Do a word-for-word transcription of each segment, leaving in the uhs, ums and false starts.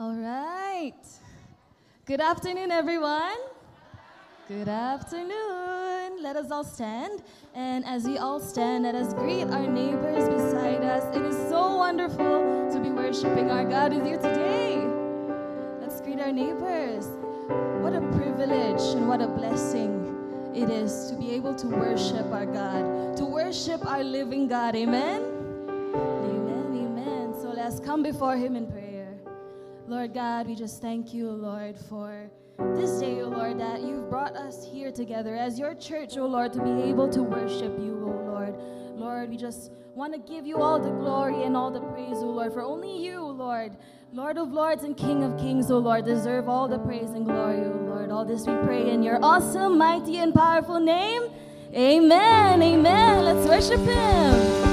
All right. Good afternoon, everyone. Good afternoon. Let us all stand. And as we all stand, let us greet our neighbors beside us. It is so wonderful to be worshiping our God with you today. Let's greet our neighbors. What a privilege and what a blessing it is to be able to worship our God, to worship our living God. Amen? Amen, amen. So let's come before Him in prayer. Lord God, we just thank you, Lord, for this day, O Lord, that you've brought us here together as your church, O Lord, to be able to worship you, O Lord. Lord, we just want to give you all the glory and all the praise, O Lord, for only you, Lord, Lord of lords and King of kings, O Lord, deserve all the praise and glory, O Lord. All this we pray in your awesome, mighty, and powerful name. Amen, amen. Let's worship Him.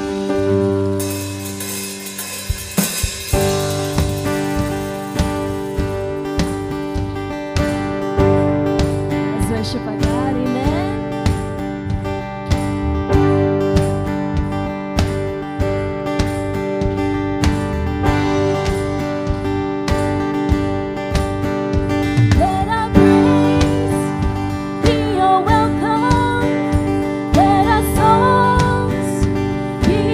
Worship our God, amen. Let our praise be your welcome. Let our songs be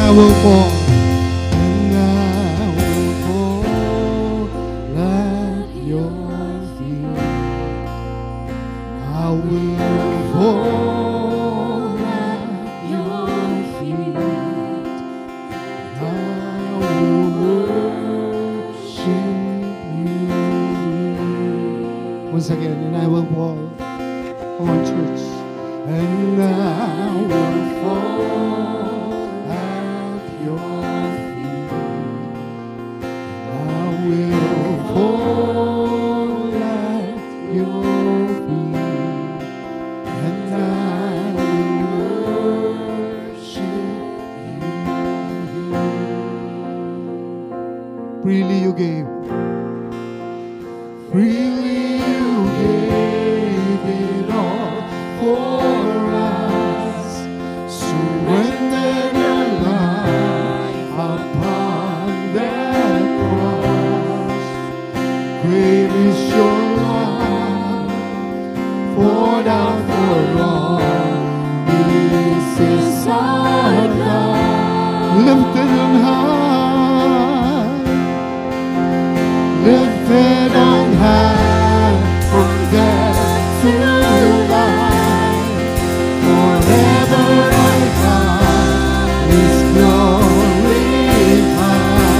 I will fall, and I will fall at your feet. I will fall at your feet. I will worship you. Once again, and I will fall. Come on, church. And I will fall at your feet. I will fall at your feet. And I will worship you. Freely you gave. Freely you gave it all for us. Surrendered your life upon that cross. Great is your love, poured out for all. This is our God, lifted on high, lifted on high, from death to life. Forever our God is glorified.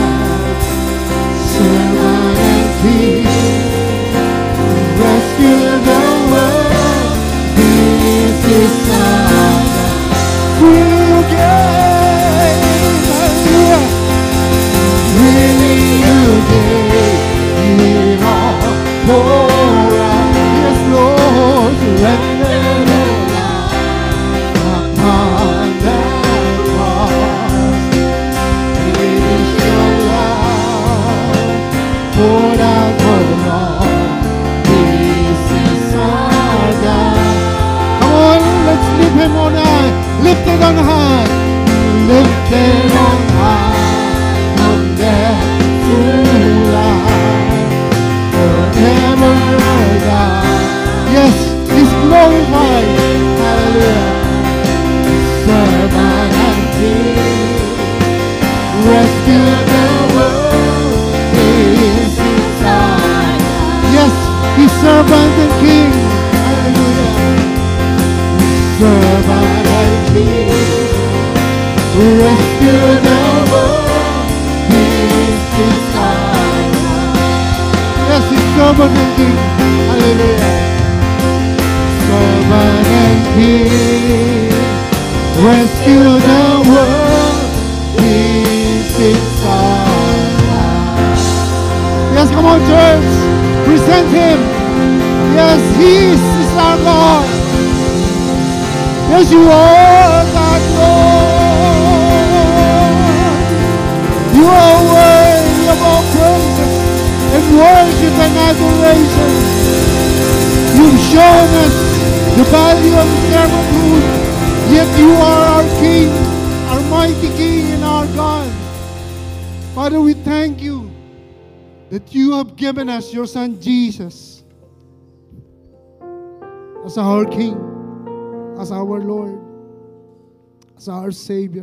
Servant and King, rescue the world. This is our God. Will gain, hallelujah. Really you gave it all for us. Yes, Lord, surrender upon that cross. It is your love poured out for all. This is our God. Come on, let's lift him on high. Lifted on high. Lifted on high. From death to life. Forever our God. Yes, he's glorified. Hallelujah. Servant and King, rescue the world. This is our God. Yes, he's servant and King. Hallelujah. Servant and King, rescue the world. This is our God. Yes, he's servant and King. Hallelujah. Servant and King, rescue the world. This is our God. Yes, come on, church. Present him. Yes, he is our God. Yes, you are God, Lord. You are worthy of all praises and worship and adoration. You've shown us the value of servanthood, yet you are our King, our mighty King and our God. Father, we thank you that you have given us your Son Jesus as our King, as our Lord, as our Savior.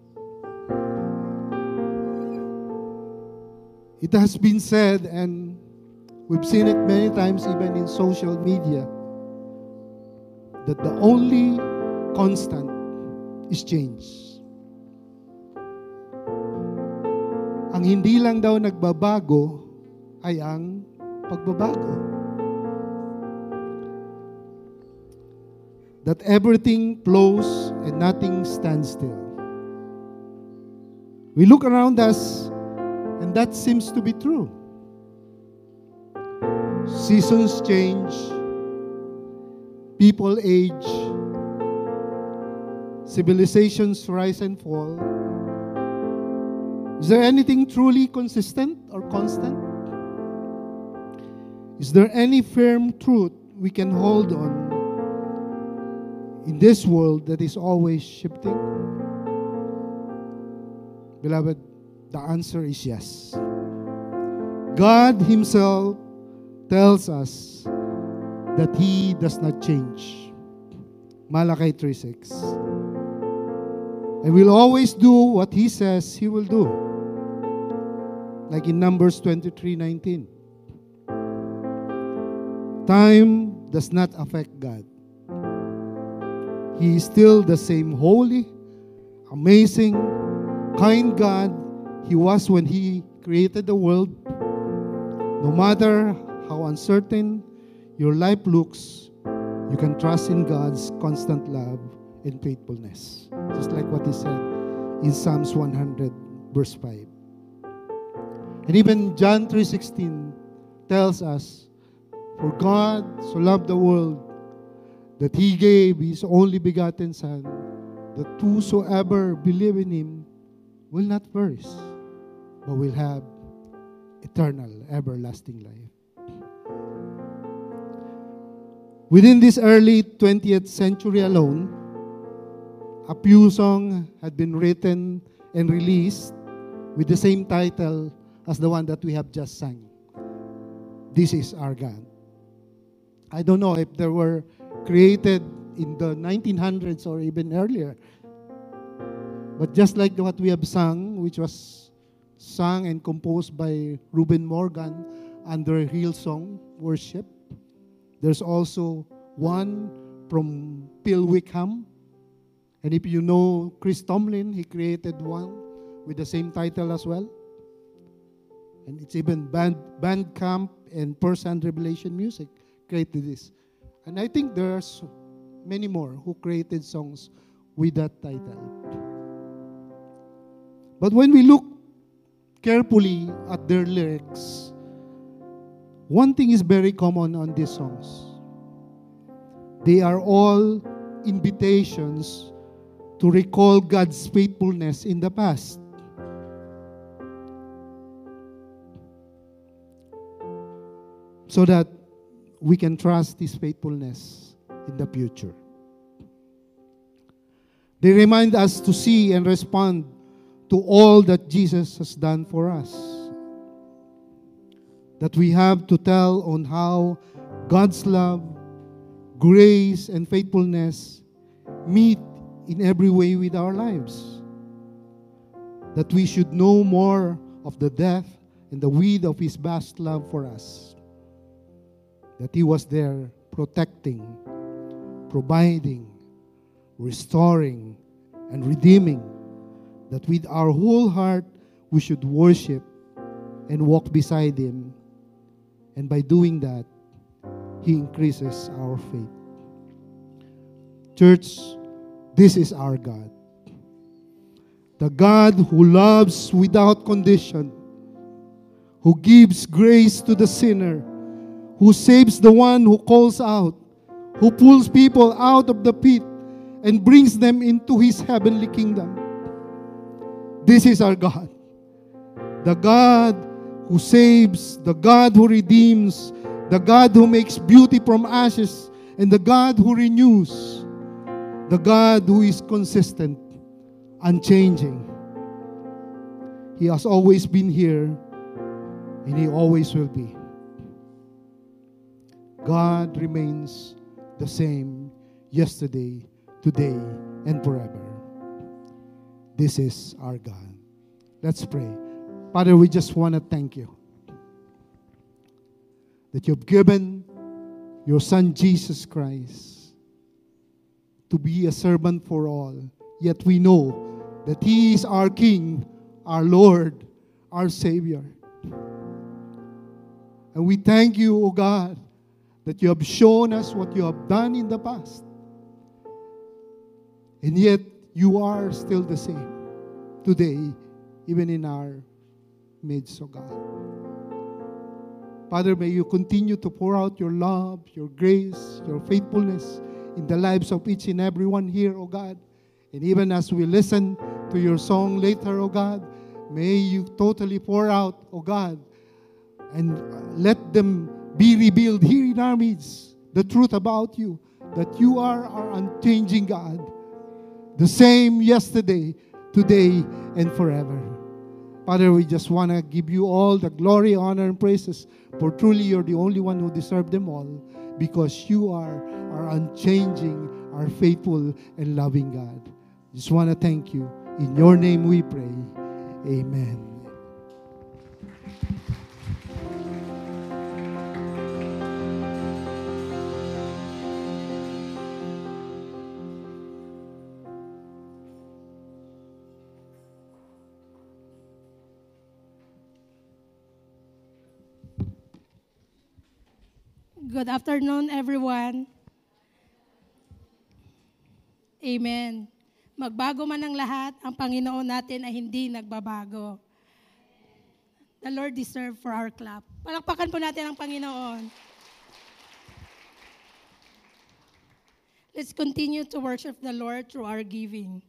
It has been said, and we've seen it many times even in social media, that the only constant is change. Ang hindi lang daw nagbabago ay ang pagbabago. That everything flows and nothing stands still. We look around us and that seems to be true. Seasons change, people age, civilizations rise and fall. Is there anything truly consistent or constant? Is there any firm truth we can hold on in this world that is always shifting? Beloved, the answer is yes. God Himself tells us that He does not change. Malachi three six. And will always do what He says He will do. Like in Numbers twenty-three nineteen. Time does not affect God. He is still the same holy, amazing, kind God He was when He created the world. No matter how uncertain your life looks, you can trust in God's constant love and faithfulness. Just like what He said in Psalms one hundred, verse five. And even John three sixteen tells us, for God so loved the world that He gave His only begotten Son, that whosoever believe in Him will not perish, but will have eternal, everlasting life. Within this early twentieth century alone, a few songs had been written and released with the same title as the one that we have just sang. This is Our God. I don't know if they were created in the nineteen hundreds or even earlier. But just like what we have sung, which was sung and composed by Reuben Morgan under Hillsong Worship, there's also one from Phil Wickham. And if you know Chris Tomlin, he created one with the same title as well. And it's even Band, Bandcamp and First Hand Revelation Music created this. And I think there's many more who created songs with that title. But when we look carefully at their lyrics, one thing is very common on these songs. They are all invitations to recall God's faithfulness in the past. So that we can trust His faithfulness in the future. They remind us to see and respond to all that Jesus has done for us. That we have to tell on how God's love, grace, and faithfulness meet in every way with our lives. That we should know more of the depth and the width of His vast love for us. That He was there protecting, providing, restoring, and redeeming. That with our whole heart, we should worship and walk beside Him. And by doing that, He increases our faith. Church, this is our God. The God who loves without condition, who gives grace to the sinner, who saves the one who calls out, who pulls people out of the pit and brings them into His heavenly kingdom. This is our God. The God who saves, the God who redeems, the God who makes beauty from ashes, and the God who renews, the God who is consistent, unchanging. He has always been here, and He always will be. God remains the same yesterday, today, and forever. This is our God. Let's pray. Father, we just want to thank You that You've given Your Son Jesus Christ to be a servant for all. Yet we know that He is our King, our Lord, our Savior. And we thank You, O God, that You have shown us what You have done in the past. And yet, You are still the same today, even in our midst, O God. Father, may You continue to pour out Your love, Your grace, Your faithfulness in the lives of each and every one here, O God. And even as we listen to Your song later, O God, may You totally pour out, O God, and let them be revealed here in our midst, the truth about You, that You are our unchanging God, the same yesterday, today, and forever. Father, we just want to give You all the glory, honor, and praises, for truly You're the only one who deserves them all, because You are our unchanging, our faithful, and loving God. Just want to thank you. In your name we pray. Amen. Good afternoon, everyone. Amen. Magbago man ang lahat, ang Panginoon natin ay hindi nagbabago. The Lord deserve for our clap. Palakpakan po natin ang Panginoon. Let's continue to worship the Lord through our giving.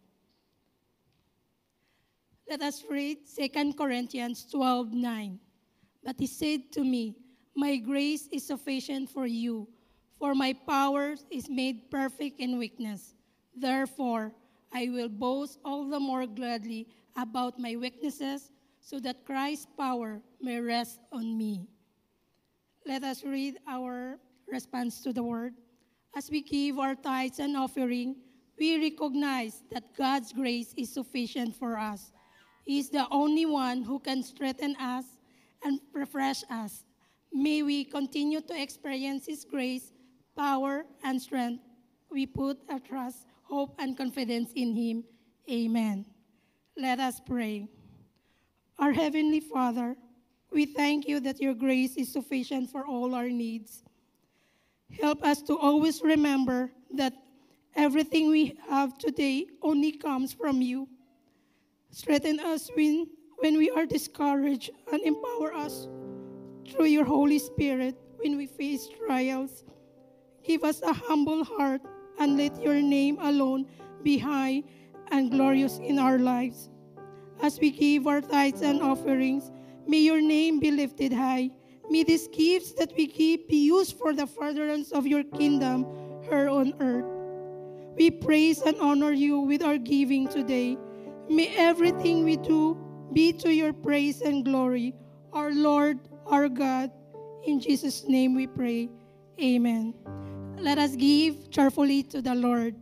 Let us read Second Corinthians twelve nine. But he said to me, my grace is sufficient for you, for my power is made perfect in weakness. Therefore, I will boast all the more gladly about my weaknesses, so that Christ's power may rest on me. Let us read our response to the word. As we give our tithes and offering, we recognize that God's grace is sufficient for us. He is the only one who can strengthen us and refresh us. May we continue to experience His grace, power, and strength. We put our trust, hope, and confidence in Him. Amen. Let us pray. Our Heavenly Father, we thank you that your grace is sufficient for all our needs. Help us to always remember that everything we have today only comes from you. Strengthen us when, when we are discouraged, and empower us through your Holy Spirit when we face trials. Give us a humble heart, and let your name alone be high and glorious in our lives. As we give our tithes and offerings, may your name be lifted high. May these gifts that we give be used for the furtherance of your kingdom here on earth. We praise and honor you with our giving today. May everything we do be to your praise and glory, our Lord, our God. In Jesus' name we pray. Amen. Let us give cheerfully to the Lord.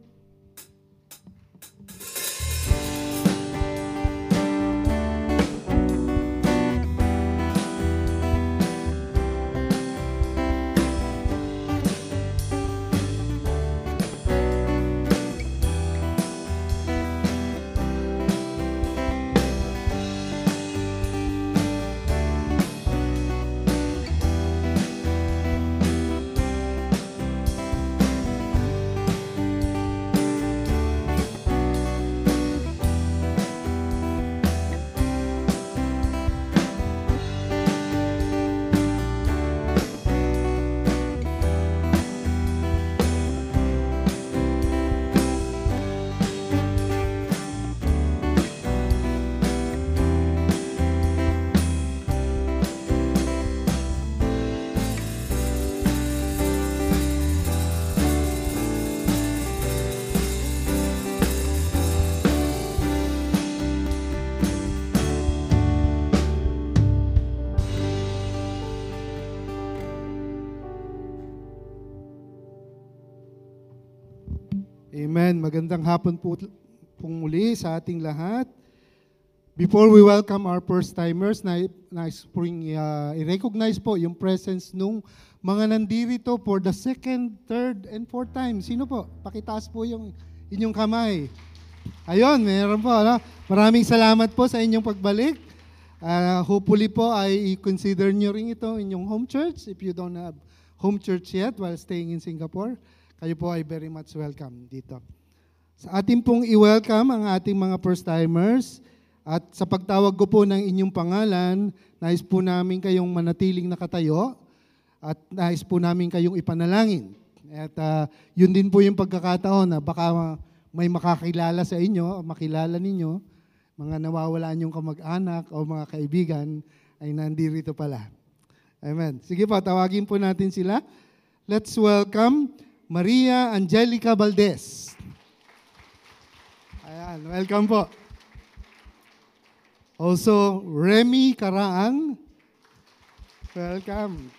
Amen. Magandang hapon po pong muli sa ating lahat. Before we welcome our first-timers, nais po uh, i-recognize po yung presence nung mga nandirito for the second, third, and fourth time. Sino po? Pakitaas po yung inyong kamay. Ayun, meron po. No? Maraming salamat po sa inyong pagbalik. Uh, hopefully po ay i-consider nyo rin ito inyong home church. If you don't have home church yet while staying in Singapore, kayo po ay very much welcome dito. Sa ating pong i-welcome ang ating mga first-timers at sa pagtawag ko po ng inyong pangalan, nais po namin kayong manatiling nakatayo at nais po namin kayong ipanalangin. At uh, yun din po yung pagkakataon na baka may makakilala sa inyo, makilala ninyo, mga nawawala niyong kamag-anak o mga kaibigan ay nandito pala. Amen. Sige po, tawagin po natin sila. Let's welcome Maria Angelica Valdez. Ayan, welcome po. Also, Remy Karaang. Welcome.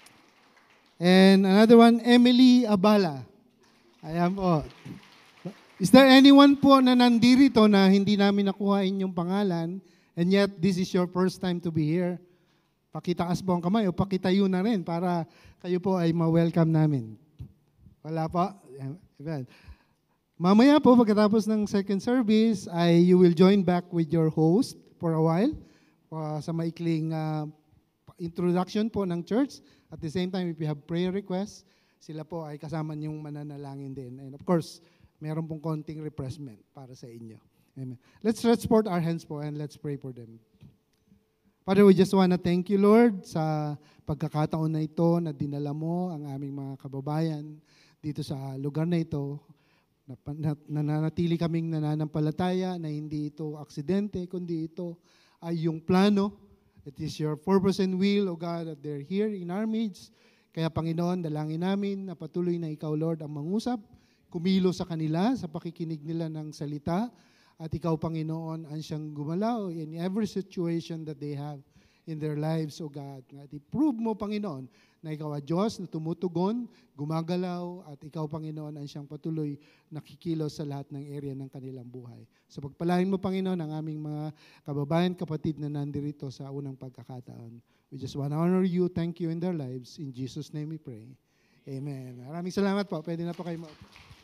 And another one, Emily Abala. Ayan po. Is there anyone po na nandirito na hindi namin nakuha inyong pangalan and yet this is your first time to be here? Pakitaas po ang kamay o pakitayo na rin para kayo po ay ma-welcome namin. Wala po? Amen. Mamaya po, pagkatapos ng second service, ay you will join back with your host for a while uh, sa maikling uh, introduction po ng church. At the same time, if you have prayer requests, sila po ay kasama niyong mananalangin din. And of course, meron pong konting refreshment para sa inyo. Amen. Let's stretch forth our hands po and let's pray for them. Father, we just want to thank you, Lord, sa pagkakataon na ito na dinala mo ang aming mga kababayan dito sa lugar na ito. Nananatili kaming nananampalataya na hindi ito aksidente, kundi ito ay yung plano. It is your purpose and will, O God, that they're here in our midst. Kaya Panginoon, dalangin namin na patuloy na ikaw, Lord, ang mangusap, kumilo sa kanila, sa pakikinig nila ng salita, at ikaw, Panginoon, ang siyang gumalaw in every situation that they have in their lives, O God. At i-prove mo, Panginoon, na ikaw ang Diyos na tumutugon, gumagalaw, at ikaw, Panginoon, ang siyang patuloy nakikilos sa lahat ng area ng kanilang buhay. So pagpalain mo, Panginoon, ang aming mga kababayan, kapatid na nandirito sa unang pagkakataon. We just want to honor you, thank you in their lives. In Jesus' name we pray. Amen. Maraming salamat po. Pwede na po kayo mo.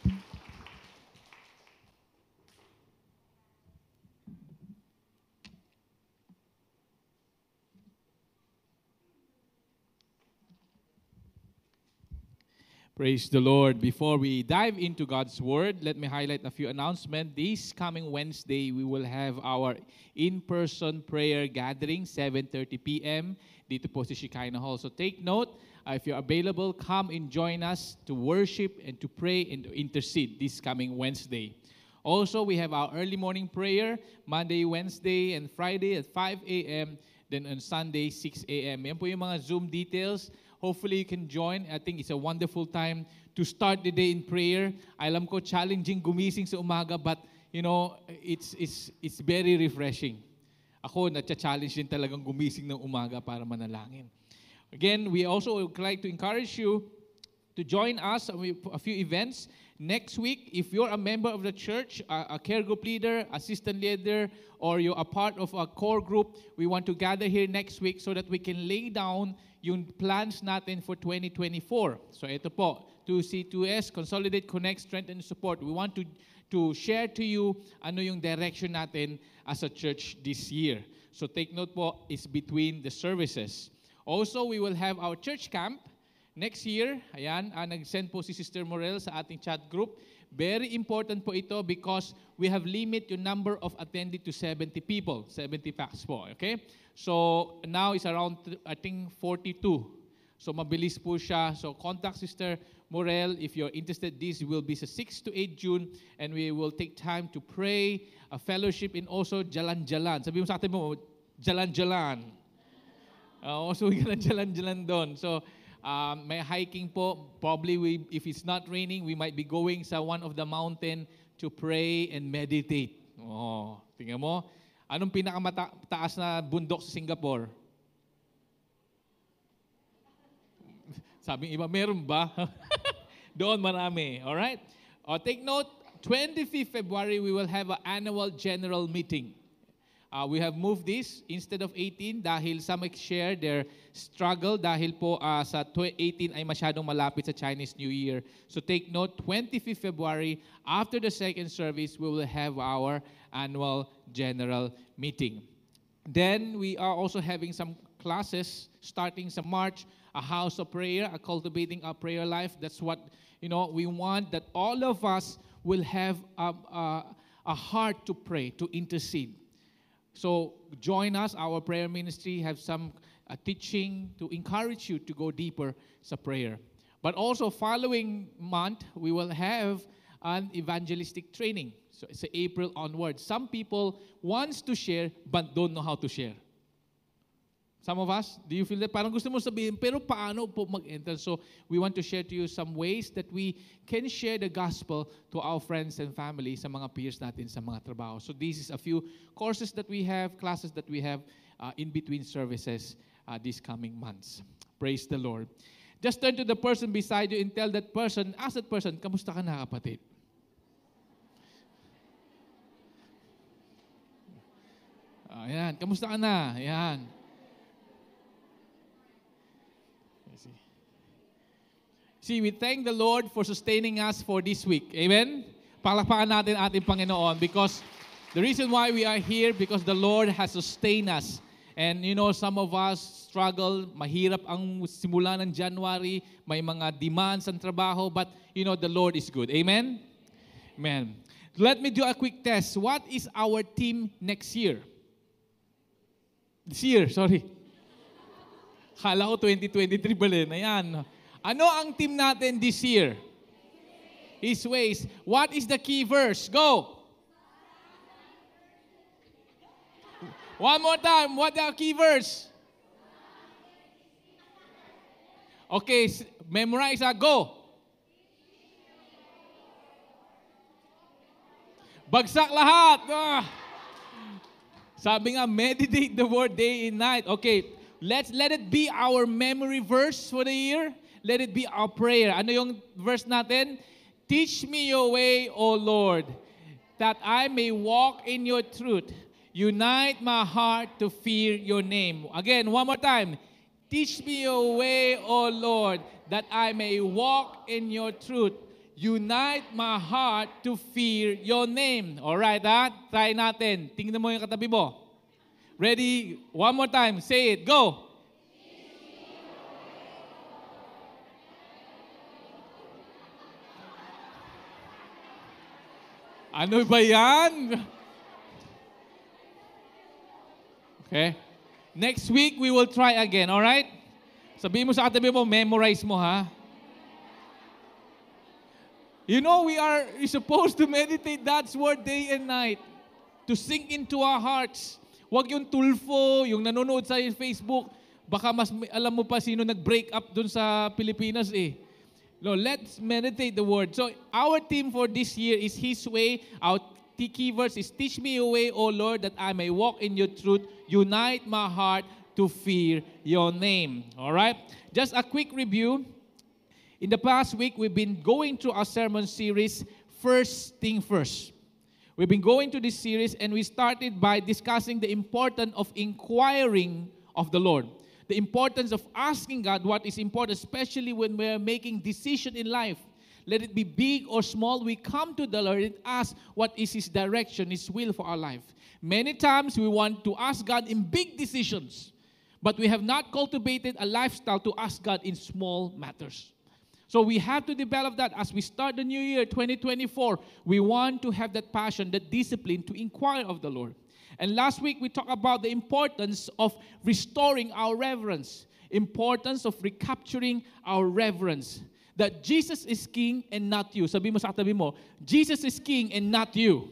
Praise the Lord. Before we dive into God's Word, let me highlight a few announcements. This coming Wednesday, we will have our in-person prayer gathering, seven thirty p.m. dito po sa Shekinah Hall. So take note, uh, if you're available, come and join us to worship and to pray and to intercede this coming Wednesday. Also, we have our early morning prayer, Monday, Wednesday, and Friday at five a.m., then on Sunday, six a.m. Yan po yung mga Zoom details. Hopefully you can join. I think it's a wonderful time to start the day in prayer. Alam ko challenging gumising sa umaga, but you know, it's it's it's very refreshing. Ako na-challenge din talagang gumising ng umaga para manalangin. Again, we also would like to encourage you to join us with a few events. Next week, if you're a member of the church, a, a care group leader, assistant leader, or you're a part of a core group, we want to gather here next week so that we can lay down yung plans natin for twenty twenty-four. So ito po, two C two S, Consolidate, Connect, Strengthen, and Support. We want to to share to you ano yung direction natin as a church this year. So take note po, it's between the services. Also, we will have our church camp next year. Ayan, uh, nag-send po si Sister Morel sa ating chat group. Very important po ito because we have limit yung number of attending to seventy people, seventy packs po, okay? So now it's around, I think, forty-two. So mabilis po siya. So contact Sister Morel if you're interested. This will be sa six to eight June and we will take time to pray, a fellowship, and also jalan-jalan. Sabi mo sa atin mo, jalan-jalan. Uh, also, jalan-jalan doon. So Um, may hiking po. Probably we, if it's not raining, we might be going sa one of the mountain to pray and meditate. Oh, tingnan mo. Anong pinakamataas na bundok sa Singapore? Sabi iba, meron ba? Doon marami. Alright? Oh, take note, twenty-fifth February, we will have an annual general meeting. Uh, we have moved this instead of eighteen dahil some share their struggle dahil po uh, sa eighteen ay masyadong malapit sa Chinese New Year. So take note, twenty-fifth February, after the second service, we will have our annual general meeting. Then we are also having some classes starting sa March, a house of prayer, a cultivating our prayer life. That's what, you know, we want that all of us will have a, a, a heart to pray, to intercede. So join us, our prayer ministry, have some uh, teaching to encourage you to go deeper sa prayer. But also following month, we will have an evangelistic training. So it's April onward. Some people wants to share but don't know how to share. Some of us, do you feel that? Parang gusto mo sabihin, pero paano po mag-enter? So we want to share to you some ways that we can share the gospel to our friends and family sa mga peers natin sa mga trabaho. So this is a few courses that we have, classes that we have uh, in between services uh, these coming months. Praise the Lord. Just turn to the person beside you and tell that person, ask that person, kamusta ka na kapatid? Ayan, kamusta ka na? Ayan. See, we thank the Lord for sustaining us for this week. Amen? Palakpakan natin ating Panginoon because the reason why we are here because the Lord has sustained us. And you know, some of us struggle, mahirap ang simula ng January, may mga demands ang trabaho, but you know, the Lord is good. Amen? Amen. Let me do a quick test. What is our team next year? This year, sorry. Kala ko twenty twenty-three ba rin? Ayan. Ano ang team natin this year? His ways. What is the key verse? Go! One more time. What the key verse? Okay, memorize. Go! Bagsak lahat! Ah. Sabi nga, meditate the word day and night. Okay, let's let it be our memory verse for the year. Let it be our prayer. Ano yung verse natin? Teach me your way, O Lord, that I may walk in your truth. Unite my heart to fear your name. Again, one more time. Teach me your way, O Lord, that I may walk in your truth. Unite my heart to fear your name. Alright, ha? Try natin. Tingnan mo yung katabi mo. Ready? One more time. Say it. Go. Ano ba yan? Okay. Next week, we will try again, alright? Sabihin mo sa katabi mo, memorize mo, ha? You know, we are supposed to meditate God's word day and night to sink into our hearts. Huwag yung tulfo, yung nanonood sa Facebook, baka mas alam mo pa sino nag-break up dun sa Pilipinas eh. No, let's meditate the word. So our theme for this year is His way. Our key verse is, teach me your way, O Lord, that I may walk in your truth. Unite my heart to fear your name. All right? Just a quick review. In the past week, we've been going through our sermon series, First Thing First. We've been going through this series, and we started by discussing the importance of inquiring of the Lord. The importance of asking God what is important, especially when we're making decisions in life. Let it be big or small, we come to the Lord and ask what is His direction, His will for our life. Many times we want to ask God in big decisions, but we have not cultivated a lifestyle to ask God in small matters. So we have to develop that as we start the new year, twenty twenty-four. We want to have that passion, that discipline to inquire of the Lord. And last week, we talked about the importance of restoring our reverence, importance of recapturing our reverence, that Jesus is King and not you. Sabi mo sa katabi mo, Jesus is King and not you.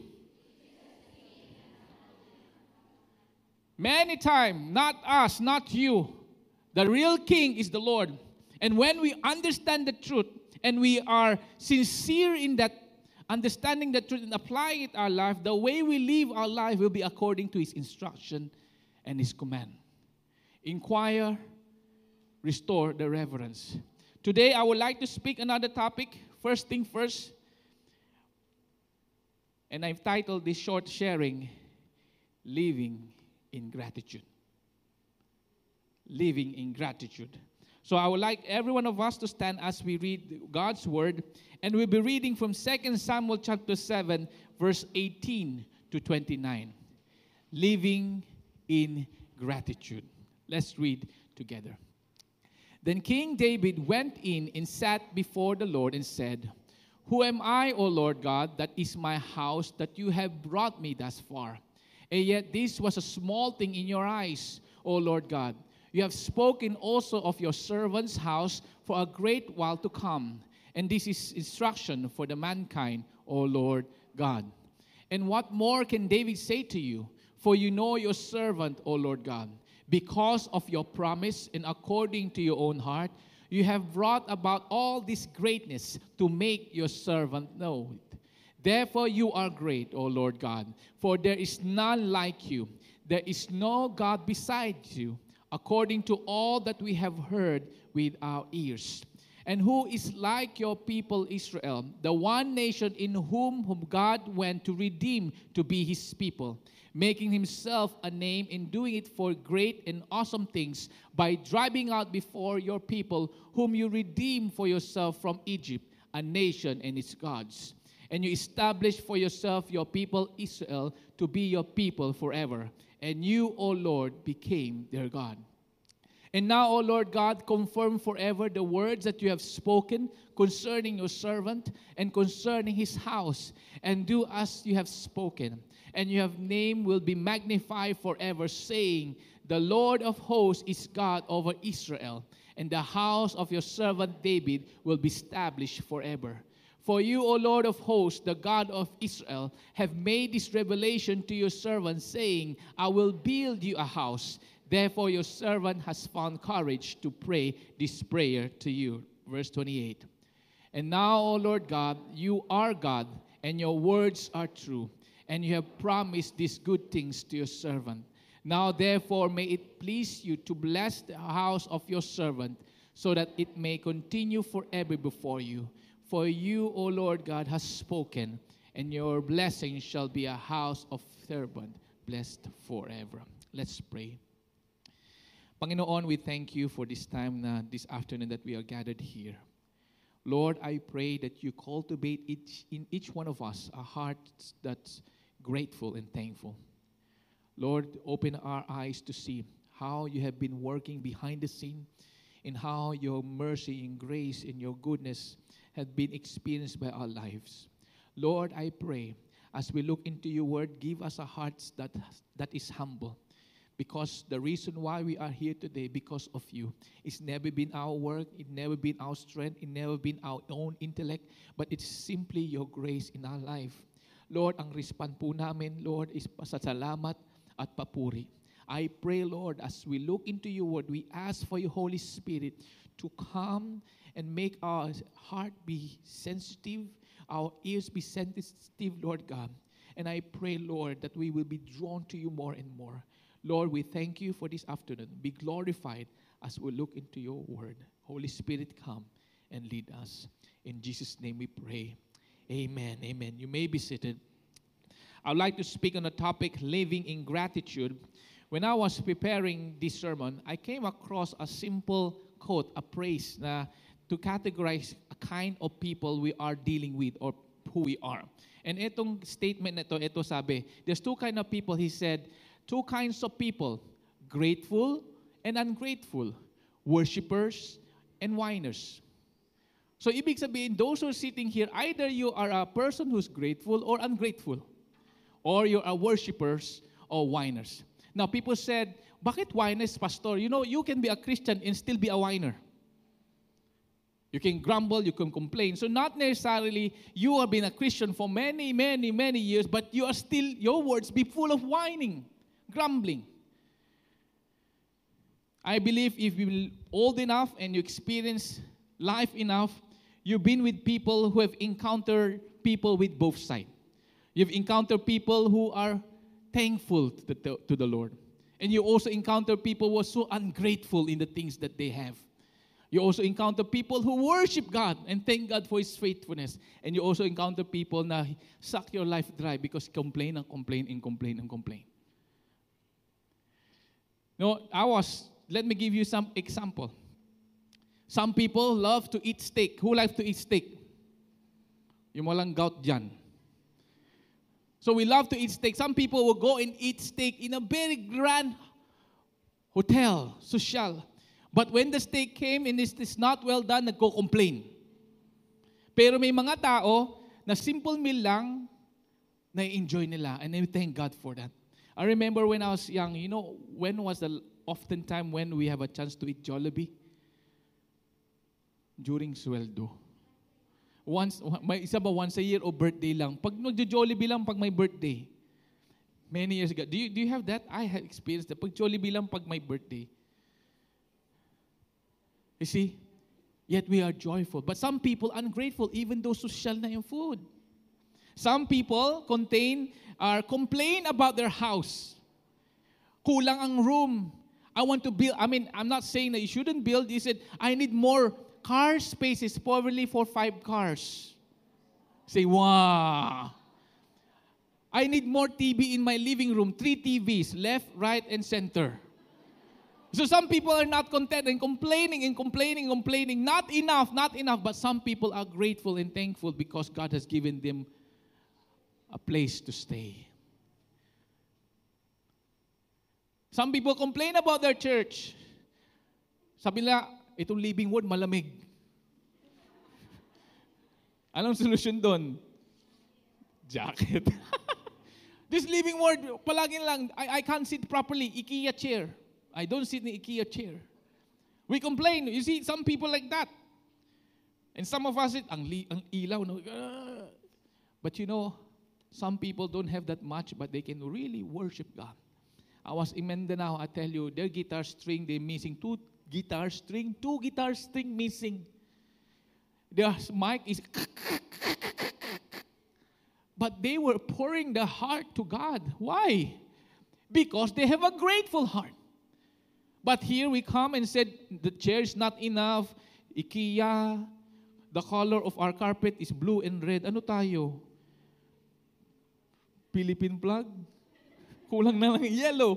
Many times, not us, not you. The real King is the Lord. And when we understand the truth and we are sincere in that understanding the truth and applying it in our life, the way we live our life will be according to His instruction and His command. Inquire, restore the reverence. Today, I would like to speak another topic, first thing first. And I've titled this short sharing, Living in Gratitude. Living in Gratitude. So I would like every one of us to stand as we read God's Word. And we'll be reading from Second Samuel chapter seven, verse eighteen to twenty-nine. Living in Gratitude. Let's read together. Then King David went in and sat before the Lord and said, Who am I, O Lord God, that is my house, that you have brought me thus far? And yet this was a small thing in your eyes, O Lord God. You have spoken also of your servant's house for a great while to come. And this is instruction for the mankind, O Lord God. And what more can David say to you? For you know your servant, O Lord God. Because of your promise and according to your own heart, you have brought about all this greatness to make your servant know it. Therefore you are great, O Lord God, for there is none like you. There is no God beside you, according to all that we have heard with our ears. And who is like your people Israel, the one nation in whom, whom God went to redeem to be his people, making himself a name in doing it for great and awesome things by driving out before your people whom you redeemed for yourself from Egypt, a nation and its gods. And you established for yourself your people Israel to be your people forever. And you, O Lord, became their God. And now, O Lord God, confirm forever the words that you have spoken concerning your servant and concerning his house, and do as you have spoken. And your name will be magnified forever, saying, the Lord of hosts is God over Israel, and the house of your servant David will be established forever. For you, O Lord of hosts, the God of Israel, have made this revelation to your servant, saying, I will build you a house. Therefore, your servant has found courage to pray this prayer to you. Verse twenty-eight. And now, O Lord God, you are God, and your words are true, and you have promised these good things to your servant. Now, therefore, may it please you to bless the house of your servant, so that it may continue forever before you. For you, O Lord God, has spoken, and your blessing shall be a house of servant, blessed forever. Let's pray. Panginoon, we thank you for this time na this afternoon that we are gathered here. Lord, I pray that you cultivate each, in each one of us a heart that's grateful and thankful. Lord, open our eyes to see how you have been working behind the scene and how your mercy and grace and your goodness have been experienced by our lives. Lord, I pray as we look into your word, give us a heart that, that is humble. Because the reason why we are here today, because of you. It's never been our work, it's never been our strength, it's never been our own intellect, but it's simply your grace in our life. Lord, ang respond po namin, Lord, is pasasalamat at papuri. I pray, Lord, as we look into your word, we ask for your Holy Spirit to come and make our heart be sensitive, our ears be sensitive, Lord God. And I pray, Lord, that we will be drawn to you more and more. Lord, we thank you for this afternoon. Be glorified as we look into your word. Holy Spirit, come and lead us. In Jesus' name we pray. Amen. Amen. You may be seated. I'd like to speak on the topic, living in gratitude. When I was preparing this sermon, I came across a simple quote, a phrase na to categorize a kind of people we are dealing with or who we are. And itong statement na ito, ito sabi, there's two kind of people, he said, two kinds of people, grateful and ungrateful, worshipers and whiners. So, ibig sabihin, those who are sitting here, either you are a person who's grateful or ungrateful, or you are worshipers or whiners. Now, people said, bakit whiners, Pastor? You know, you can be a Christian and still be a whiner. You can grumble, you can complain. So not necessarily you have been a Christian for many, many, many years, but you are still, your words be full of whining, grumbling. I believe if you're old enough and you experience life enough, you've been with people who have encountered people with both sides. You've encountered people who are thankful to the, to the Lord. And you also encounter people who are so ungrateful in the things that they have. You also encounter people who worship God and thank God for His faithfulness. And you also encounter people na suck your life dry because complain and complain and complain and complain. No, I was, let me give you some example. Some people love to eat steak. Who likes to eat steak? Yung walang gout dyan. So we love to eat steak. Some people will go and eat steak in a very grand hotel, social. But when the steak came and it is not well done, nagko-complain. Pero may mga tao na simple meal lang, na-enjoy nila. And I thank God for that. I remember when I was young, you know, when was the often time when we have a chance to eat Jollibee? During sweldo. Once, may isa ba once a year o birthday lang? Pag nag-Jollibee lang pag may birthday. Many years ago. Do you, do you have that? I have experienced that. Pag Jollibee lang pag may birthday. You see? Yet we are joyful. But some people ungrateful, even though social na yung food. Some people contain, are complain about their house. Kulang ang room. I want to build. I mean, I'm not saying that you shouldn't build. You said, I need more car space is probably for five cars. Say, wow. I need more T V in my living room. Three T Vs, left, right, and center. So some people are not content and complaining and complaining and complaining. Not enough, not enough. But some people are grateful and thankful because God has given them a place to stay. Some people complain about their church. Sabi nila, itong Living Word malamig. Anong solution doon? Jacket. This Living Word, palagi lang, I, I can't sit properly. IKEA chair. I don't sit in the IKEA chair. We complain. You see, some people like that. And some of us, ang, li, ang ilaw. No? But you know, some people don't have that much, but they can really worship God. I was in Mindanao, I tell you, their guitar string, they're missing two guitar string, two guitar string missing. Their mic is... But they were pouring their heart to God. Why? Because they have a grateful heart. But here we come and said, the chair is not enough. IKEA, the color of our carpet is blue and red. Ano tayo? Philippine flag? Kulang na lang yellow.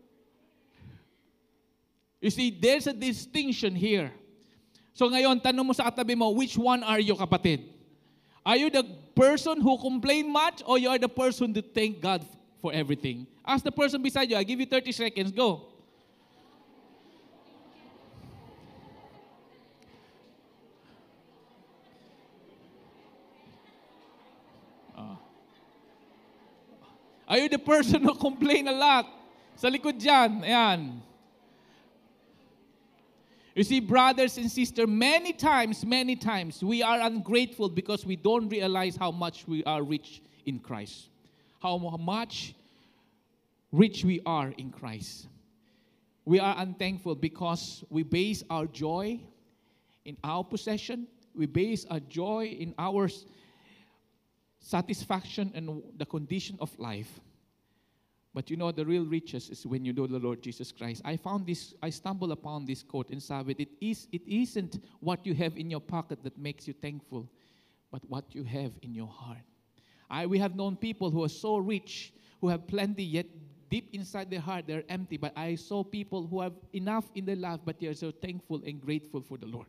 You see, there's a distinction here. So ngayon, tanong mo sa katabi mo, which one are you, kapatid? Are you the person who complain much or you are the person to thank God for everything? Ask the person beside you. I give you thirty seconds. Go. Uh. Are you the person who complain a lot? Sa likod dyan. Ayan. You see, brothers and sisters, many times, many times, we are ungrateful because we don't realize how much we are rich in Christ. How much rich we are in Christ. We are unthankful because we base our joy in our possession. We base our joy in our satisfaction and the condition of life. But you know, the real riches is when you know the Lord Jesus Christ. I found this, I stumbled upon this quote and saw it. It, is, it isn't what you have in your pocket that makes you thankful, but what you have in your heart. I, we have known people who are so rich, who have plenty, yet deep inside their heart, they're empty. But I saw people who have enough in their life, but they are so thankful and grateful for the Lord.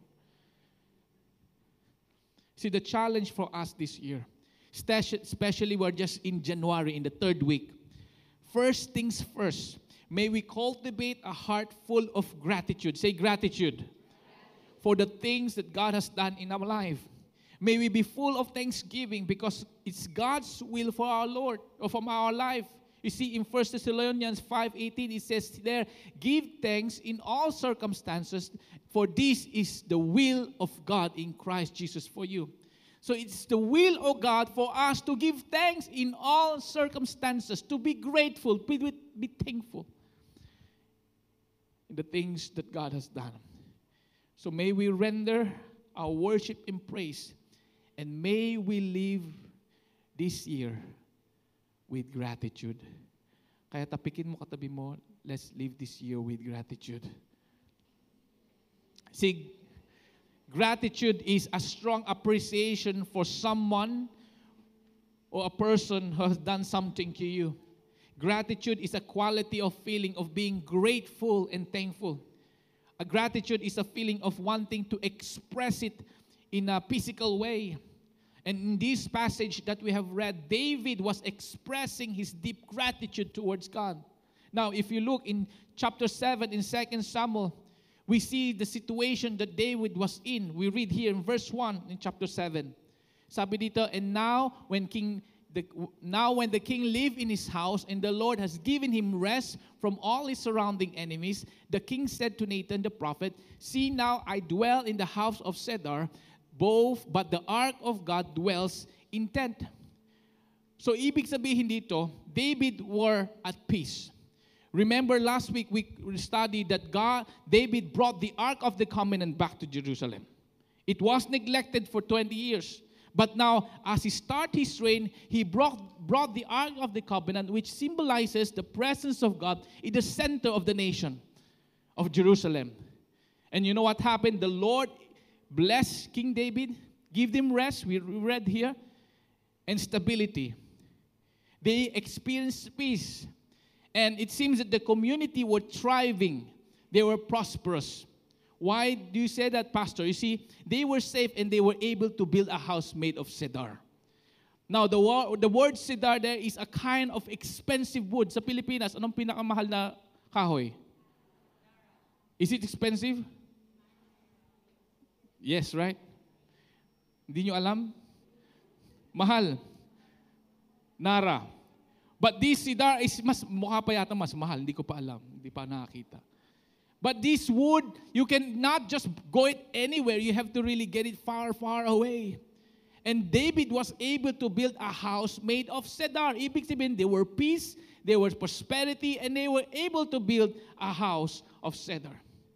See, the challenge for us this year, especially we're just in January, in the third week, first things first, may we cultivate a heart full of gratitude. Say gratitude. For the things that God has done in our life. May we be full of thanksgiving because it's God's will for our Lord or from our life. You see, in First Thessalonians five eighteen, it says there, give thanks in all circumstances, for this is the will of God in Christ Jesus for you. So it's the will of God for us to give thanks in all circumstances, to be grateful, be, be thankful in the things that God has done. So may we render our worship and praise, and may we live this year with gratitude. Kaya tapikin mo katabi mo, let's live this year with gratitude. See, gratitude is a strong appreciation for someone or a person who has done something to you. Gratitude is a quality of feeling of being grateful and thankful. A gratitude is a feeling of wanting to express it in a physical way. And in this passage that we have read, David was expressing his deep gratitude towards God. Now, if you look in chapter seven in Second Samuel, we see the situation that David was in. We read here in verse one in chapter seven. Sabi dito, and now when King the, now when the king lived in his house and the Lord has given him rest from all his surrounding enemies, the king said to Nathan the prophet, see now I dwell in the house of Cedar, both, but the ark of God dwells in tent. So ibig sabihin dito, David were at peace. Remember last week we studied that God, David brought the Ark of the Covenant back to Jerusalem. It was neglected for twenty years. But now, as he started his reign, he brought, brought the Ark of the Covenant, which symbolizes the presence of God in the center of the nation of Jerusalem. And you know what happened? The Lord bless King David, give them rest, we read here, and stability. They experienced peace. And it seems that the community were thriving. They were prosperous. Why do you say that, Pastor? You see, they were safe and they were able to build a house made of cedar. Now, the, wo- the word cedar there is a kind of expensive wood. Sa Pilipinas, anong pinakamahal na kahoy? Is it expensive? Yes, right? Hindi nyo alam? Mahal. Nara. But this cedar is mas, mukha pa yata mas mahal. Hindi ko pa alam. Hindi pa nakakita. But this wood, you can not just go it anywhere. You have to really get it far, far away. And David was able to build a house made of cedar. Ibig sabihin, there were peace, there was prosperity, and they were able to build a house of cedar.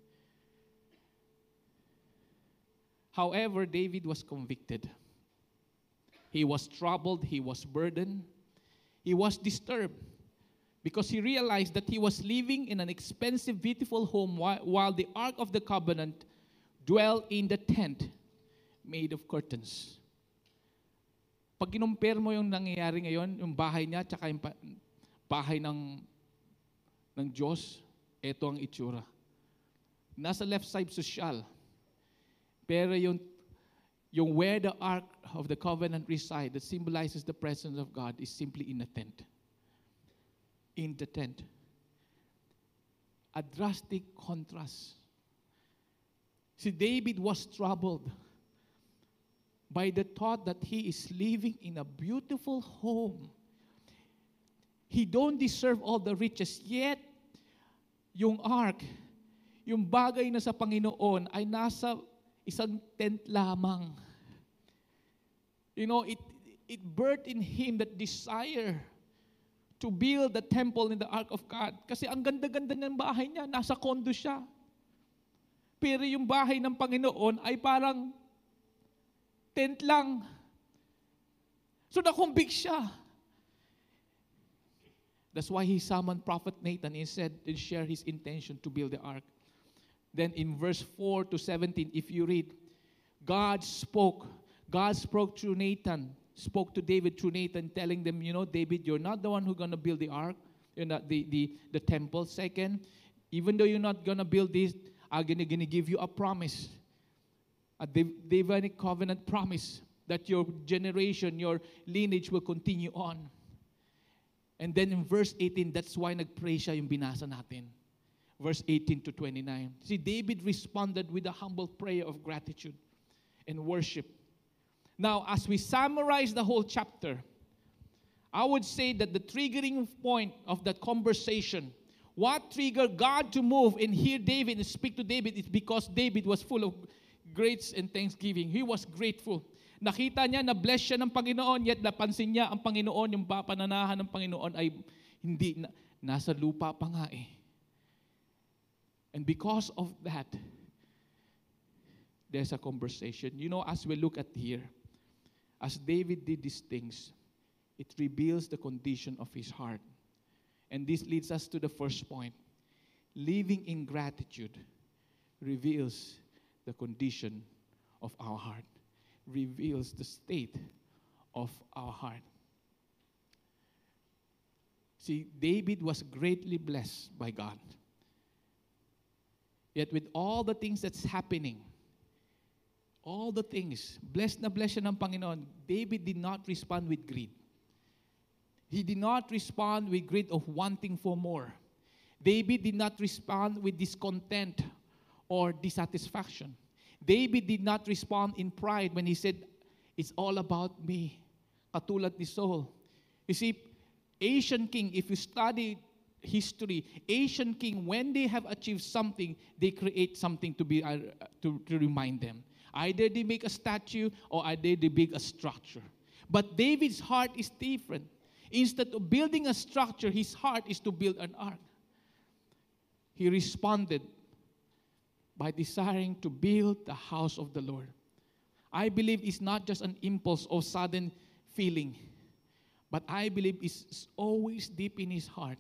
However, David was convicted. He was troubled, he was burdened, he was disturbed because he realized that he was living in an expensive, beautiful home while, while the Ark of the Covenant dwelled in the tent made of curtains. Pag kinumpare mo yung nangyayari ngayon, yung bahay niya tsaka yung pa- bahay ng, ng Diyos, ito ang itsura. Nasa left side social. Pero yung, yung where the Ark of the Covenant reside, that symbolizes the presence of God, is simply in a tent. In the tent. A drastic contrast. See, David was troubled by the thought that he is living in a beautiful home. He don't deserve all the riches, yet yung ark, yung bagay na sa Panginoon ay nasa isang tent lamang. You know, it it birthed in him that desire to build the temple in the ark of God. Kasi ang ganda-ganda ng bahay niya, nasa condo siya. Pero yung bahay ng Panginoon ay parang tent lang. So nakumbik siya. That's why he summoned Prophet Nathan and said and shared his intention to build the ark. Then in verse four to seventeen, if you read, God spoke. God spoke through Nathan, spoke to David through Nathan, telling them, you know, David, you're not the one who's going to build the ark, you're not the, the, the temple. Second, even though you're not going to build this, I'm going to give you a promise, a divine covenant promise that your generation, your lineage will continue on. And then in verse eighteen, that's why nagpray siya yung binasa natin. Verse eighteen to twenty-nine. See, David responded with a humble prayer of gratitude and worship. Now, as we summarize the whole chapter, I would say that the triggering point of that conversation, what triggered God to move and hear David and speak to David, is because David was full of grace and thanksgiving. He was grateful. Nakita niya na bless siya ng Panginoon, yet napansin niya ang Panginoon, yung pananahan ng Panginoon ay hindi, na, nasa lupa pa nga eh. And because of that, there's a conversation. You know, as we look at here, as David did these things, it reveals the condition of his heart. And this leads us to the first point. Living in gratitude reveals the condition of our heart. Reveals the state of our heart. See, David was greatly blessed by God. Yet with all the things that's happening, all the things, blessed na blessed siya ng Panginoon, David did not respond with greed. He did not respond with greed of wanting for more. David did not respond with discontent or dissatisfaction. David did not respond in pride when he said, it's all about me. Katulad ni Saul. You see, Asian king, if you study history, Asian king, when they have achieved something, they create something to be uh, to, to remind them. Either they make a statue or either they make a structure. But David's heart is different. Instead of building a structure, his heart is to build an ark. He responded by desiring to build the house of the Lord. I believe it's not just an impulse or sudden feeling, but I believe it's always deep in his heart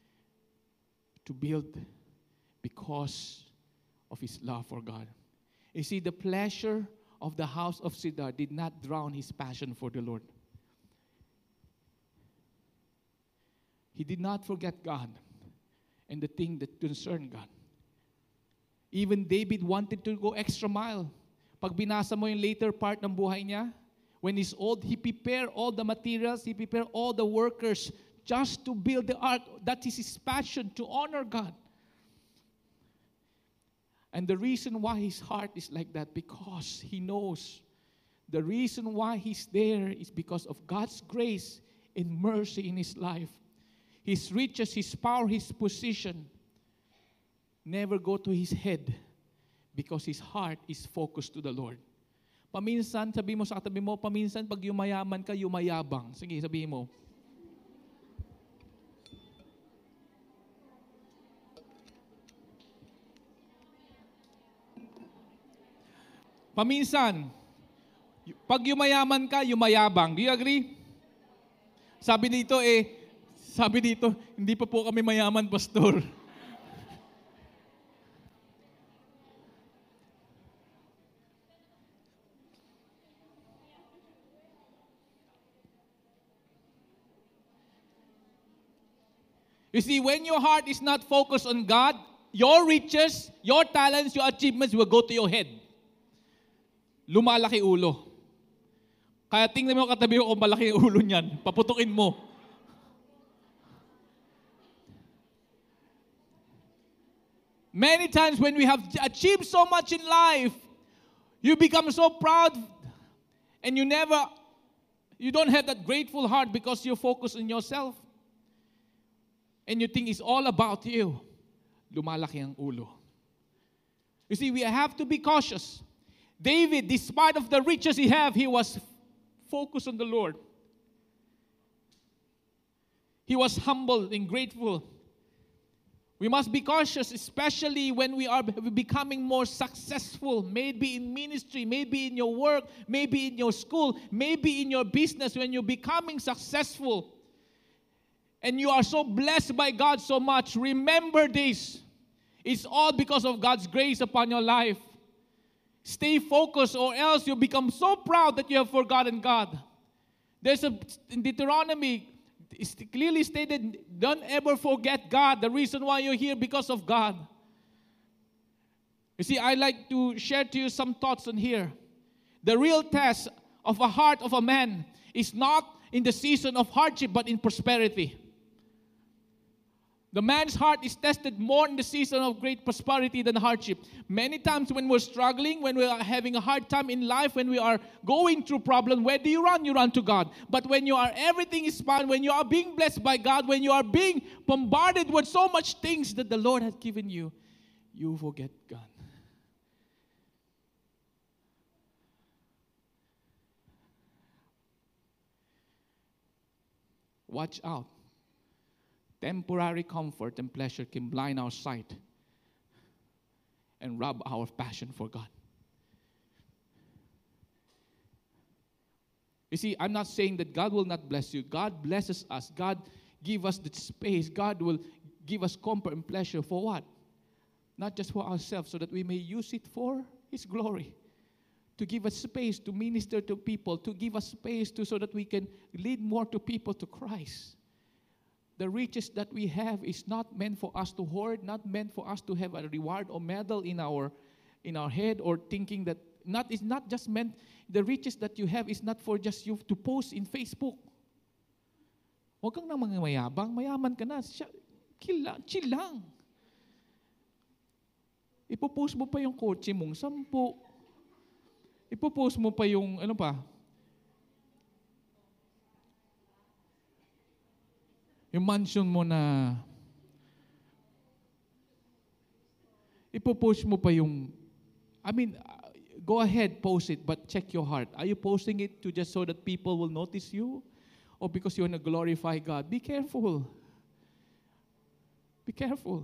to build because of his love for God. You see, the pleasure of the house of Cedar did not drown his passion for the Lord. He did not forget God and the thing that concerned God. Even David wanted to go extra mile. Pag binasa mo yung later part ng buhay niya, when he's old, he prepared all the materials, he prepared all the workers just to build the ark. That is his passion, to honor God. And the reason why his heart is like that, because he knows the reason why he's there is because of God's grace and mercy in his life. His riches, his power, his position never go to his head because his heart is focused to the Lord. Paminsan, sabi mo sa katabi mo, paminsan pag yumayaman ka, yumayabang. Sige, sabihin mo. Paminsan, pag yumayaman ka, yumayabang. Do you agree? Sabi dito eh, sabi dito, hindi pa po kami mayaman, pastor. You see, when your heart is not focused on God, your riches, your talents, your achievements will go to your head. Lumalaki ulo. Kaya tingnan mo katabi ko kung malaki yung ulo niyan. Paputukin mo. Many times when we have achieved so much in life, you become so proud and you never, you don't have that grateful heart because you're focused on yourself. And you think it's all about you. Lumalaki ang ulo. You see, we have to be cautious. David, despite of the riches he have, he was focused on the Lord. He was humble and grateful. We must be cautious, especially when we are becoming more successful, maybe in ministry, maybe in your work, maybe in your school, maybe in your business. When you're becoming successful and you are so blessed by God so much, remember this. It's all because of God's grace upon your life. Stay focused, or else you become so proud that you have forgotten God. There's a, in Deuteronomy, it's clearly stated, don't ever forget God. The reason why you're here, because of God. You see, I like to share to you some thoughts on here. The real test of a heart of a man is not in the season of hardship, but in prosperity. The man's heart is tested more in the season of great prosperity than hardship. Many times when we're struggling, when we are having a hard time in life, when we are going through problems, where do you run? You run to God. But when you are, everything is fine, when you are being blessed by God, when you are being bombarded with so much things that the Lord has given you, you forget God. Watch out. Temporary comfort and pleasure can blind our sight and rob our passion for God. You see, I'm not saying that God will not bless you. God blesses us. God give us the space. God will give us comfort and pleasure for what? Not just for ourselves, so that we may use it for His glory. To give us space to minister to people, to give us space to so that we can lead more to people to Christ. The riches that we have is not meant for us to hoard, not meant for us to have a reward or medal in our in our head, or thinking that not it's not just meant, the riches that you have is not for just you to post in Facebook. Huwag kang nang mga mayabang, mayaman ka na, chill lang, chill lang. Ipopost mo pa yung kotse mong sampu. Ipopost mo pa yung, ano pa, yung mansion mo na, ipopost mo pa yung, I mean, go ahead, post it, but check your heart. Are you posting it to just so that people will notice you? Or because you want to glorify God? Be careful. Be careful.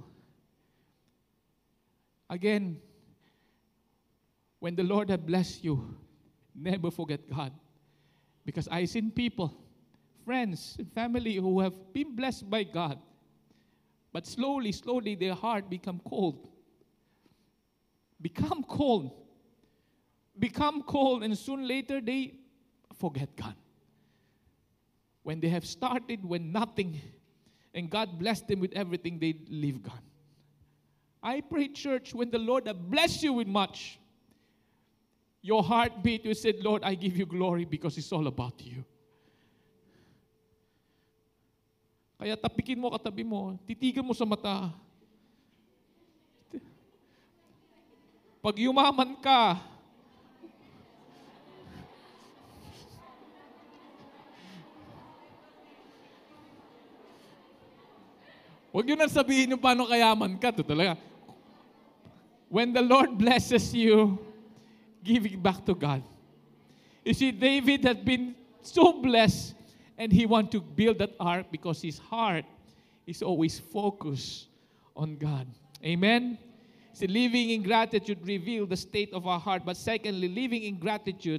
Again, when the Lord has blessed you, never forget God. Because I've seen people, friends, and family who have been blessed by God, but slowly, slowly their heart become cold. Become cold. become cold, and soon later they forget God. When they have started, when nothing, and God blessed them with everything, they leave God. I pray, church, when the Lord has blessed you with much, your heartbeat, you said, Lord, I give you glory because it's all about you. Kaya tapikin mo katabi mo, titigan mo sa mata. Pag yumaman ka, huwag yun ang sabihin yung paano kayaman ka. Ito talaga. When the Lord blesses you, give it back to God. You see, David had been so blessed, and he wanted to build that ark because his heart is always focused on God. Amen? See, living in gratitude reveals the state of our heart. But secondly, living in gratitude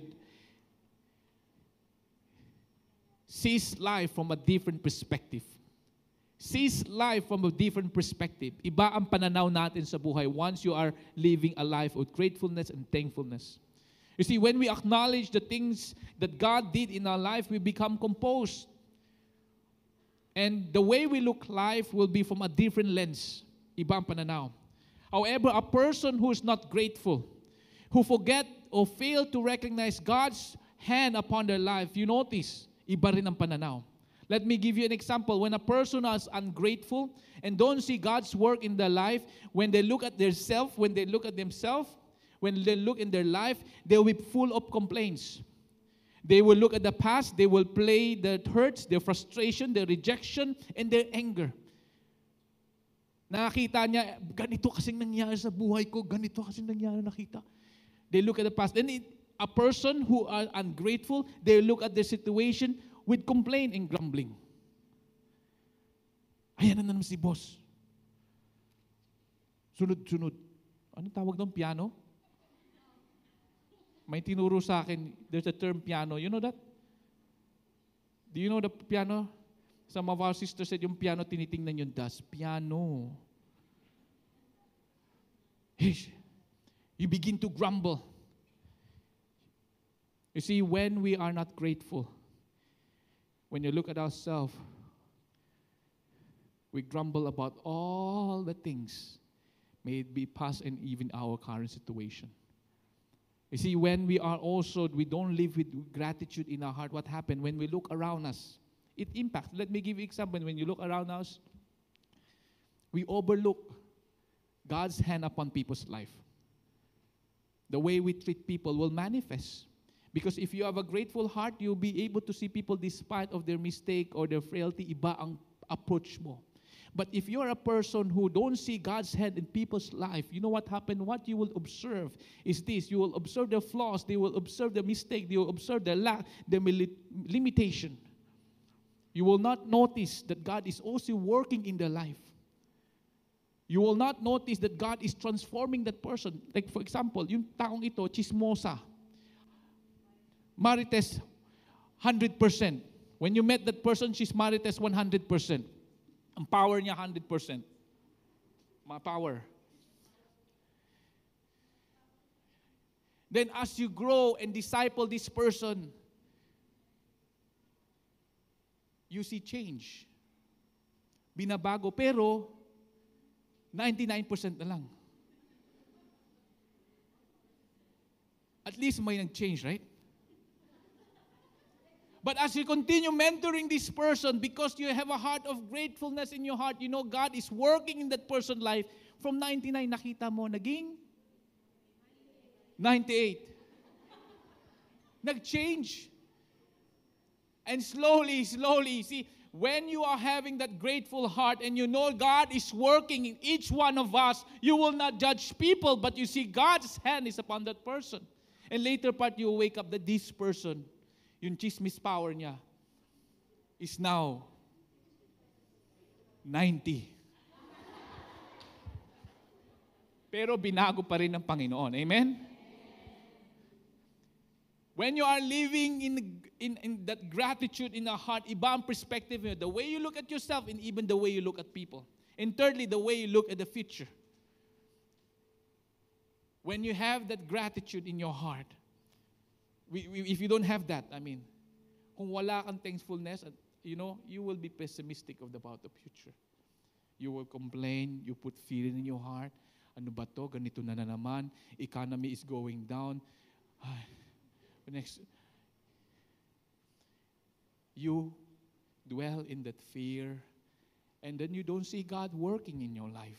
sees life from a different perspective. Sees life from a different perspective. Iba ang pananaw natin sa buhay once you are living a life of gratefulness and thankfulness. You see, when we acknowledge the things that God did in our life, we become composed. And the way we look life will be from a different lens. Iba ang pananaw. However, a person who is not grateful, who forget or fail to recognize God's hand upon their life, you notice, iba rin ang pananaw. Let me give you an example. When a person is ungrateful and don't see God's work in their life, when they look at themselves, when they look at themselves, when they look in their life, they will be full of complaints. They will look at the past, they will play their hurts, their frustration, their rejection, and their anger. Nakakita niya, ganito kasing nangyari sa buhay ko, ganito kasing nangyari nakita. They look at the past. Then it, a person who are ungrateful, they look at their situation with complaint and grumbling. Ayan na naman si boss. Sunod-sunod. Ano tawag doon? Piano? May tinuro sa akin, there's a term piano. You know that? Do you know the piano? Some of our sisters said yung piano, tinitingnan yung dust. Piano. You begin to grumble. You see, when we are not grateful, when you look at ourselves, we grumble about all the things, may it be past and even our current situation. You see, when we are also, we don't live with gratitude in our heart, what happened? When we look around us, it impacts. Let me give you an example. When you look around us, we overlook God's hand upon people's life. The way we treat people will manifest. Because if you have a grateful heart, you'll be able to see people despite of their mistake or their frailty, iba ang approach mo. But if you're a person who don't see God's hand in people's life, you know what happened? What you will observe is this. You will observe their flaws. They will observe their mistake. They will observe their lack, their limitation. You will not notice that God is also working in their life. You will not notice that God is transforming that person. Like for example, yung taong ito, chismosa. Marites, one hundred percent. When you met that person, she's Marites one hundred percent. Ang power niya, one hundred percent. Ma power. Then as you grow and disciple this person, you see change. Binabago, pero ninety-nine percent na lang. At least may nag-change, right? But as you continue mentoring this person, because you have a heart of gratefulness in your heart, you know God is working in that person's life. From ninety-nine, nakita mo, naging ninety-eight. Nag-change. And slowly, slowly, see, when you are having that grateful heart and you know God is working in each one of us, you will not judge people, but you see God's hand is upon that person. And later part, you will wake up that this person, yung chismis power niya, is now ninety. Pero binago pa rin ng Panginoon. Amen? When you are living in, in, in that gratitude in our heart, iba ang perspective niyo. The way you look at yourself and even the way you look at people. And thirdly, the way you look at the future. When you have that gratitude in your heart, we, we, if you don't have that, I mean, kung wala kang thankfulness, you know, you will be pessimistic of the, about the future. You will complain, you put fear in your heart. Ano ba to? Ganito na na naman. Economy is going down. Ay, next, you dwell in that fear, and then you don't see God working in your life.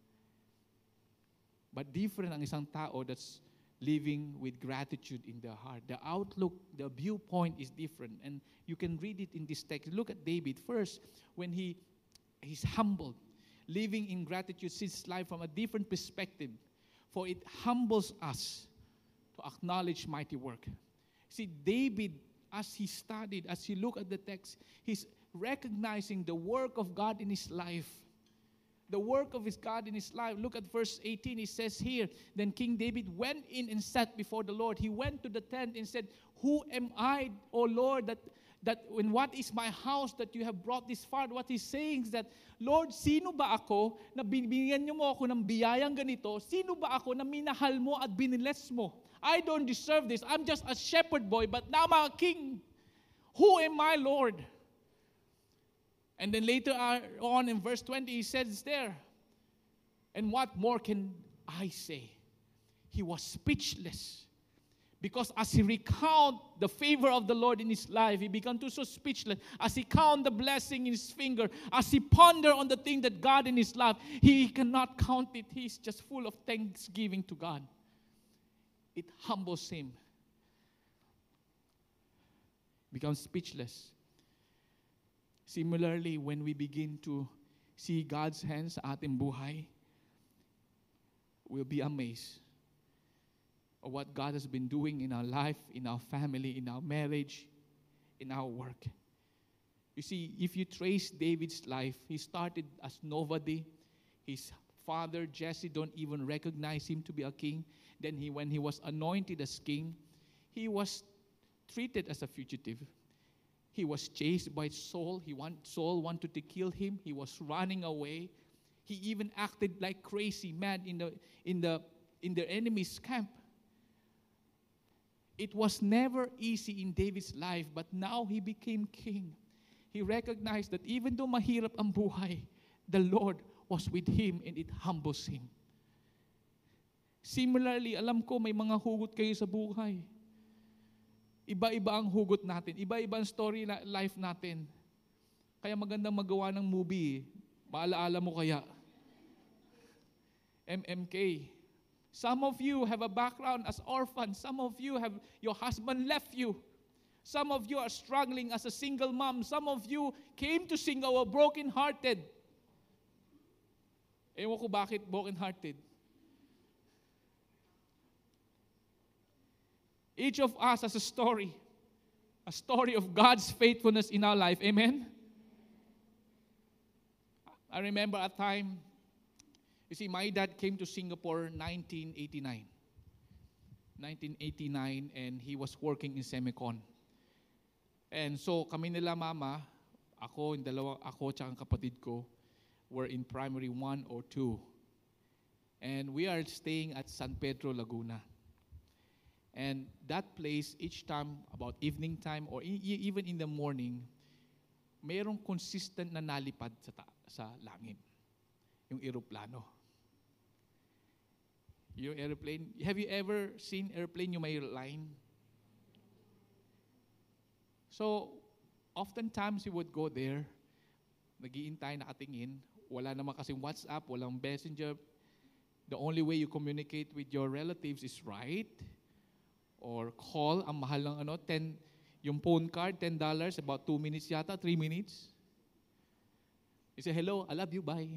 But different ang isang tao that's living with gratitude in their heart. The outlook, the viewpoint is different. And you can read it in this text. Look at David first, when he he's humbled, living in gratitude, sees life from a different perspective. For it humbles us to acknowledge mighty work. See, David, as he studied, as he looked at the text, he's recognizing the work of God in his life. The work of his God in his life. Look at verse eighteen. He says here, then King David went in and sat before the Lord. He went to the tent and said, who am I, O Lord, that that when what is my house that you have brought this far? What he's saying is that, Lord, sino ba ako na binigyan niyo mo ako ng biyayang ganito? Sino ba ako na minahal mo at biniles mo? I don't deserve this. I'm just a shepherd boy, but now I'm a king. Who am I, Lord? And then later on in verse twenty, he says there, and what more can I say? He was speechless. Because as he recount the favor of the Lord in his life, he began to so speechless. As he count the blessing in his finger, as he ponder on the thing that God in his life, he cannot count it. He's just full of thanksgiving to God. It humbles him. Becomes speechless. Similarly, when we begin to see God's hands sa ating buhay, we'll be amazed of what God has been doing in our life, in our family, in our marriage, in our work. You see, if you trace David's life, he started as nobody. His father, Jesse, don't even recognize him to be a king. Then he, when he was anointed as king, he was treated as a fugitive. He was chased by Saul. He want, Saul wanted to kill him. He was running away. He even acted like crazy, mad in the in the in the enemy's camp. It was never easy in David's life, but now he became king. He recognized that even though mahirap ang buhay, the Lord was with him and it humbles him. Similarly, alam ko may mga hugot kayo sa buhay. Iba-iba ang hugot natin. Iba-iba ang story na life natin. Kaya magandang magawa ng movie. Maalaala mo kaya. M M K. Some of you have a background as orphans. Some of you have, your husband left you. Some of you are struggling as a single mom. Some of you came to Singapore broken-hearted. Ewan ko bakit broken-hearted. Each of us has a story. A story of God's faithfulness in our life. Amen? I remember a time, you see, my dad came to Singapore nineteen eighty-nine. nineteen eighty-nine, and he was working in Semicon. And so, kami nila mama, ako, yung dalawa, ako, tsaka ang kapatid ko, were in primary one or two. And we are staying at San Pedro, Laguna. And that place, each time, about evening time or e- even in the morning, mayroong consistent na nalipad sa, ta- sa langit. Yung aeroplano. Yung airplane, have you ever seen airplane yung may line? So, oftentimes we would go there, nag-iintay, nakatingin, wala naman kasing WhatsApp, walang messenger. The only way you communicate with your relatives is write or call. Ang mahal ng ano, ten, yung phone card, ten dollars, about two minutes yata, three minutes. You say, hello, I love you, bye.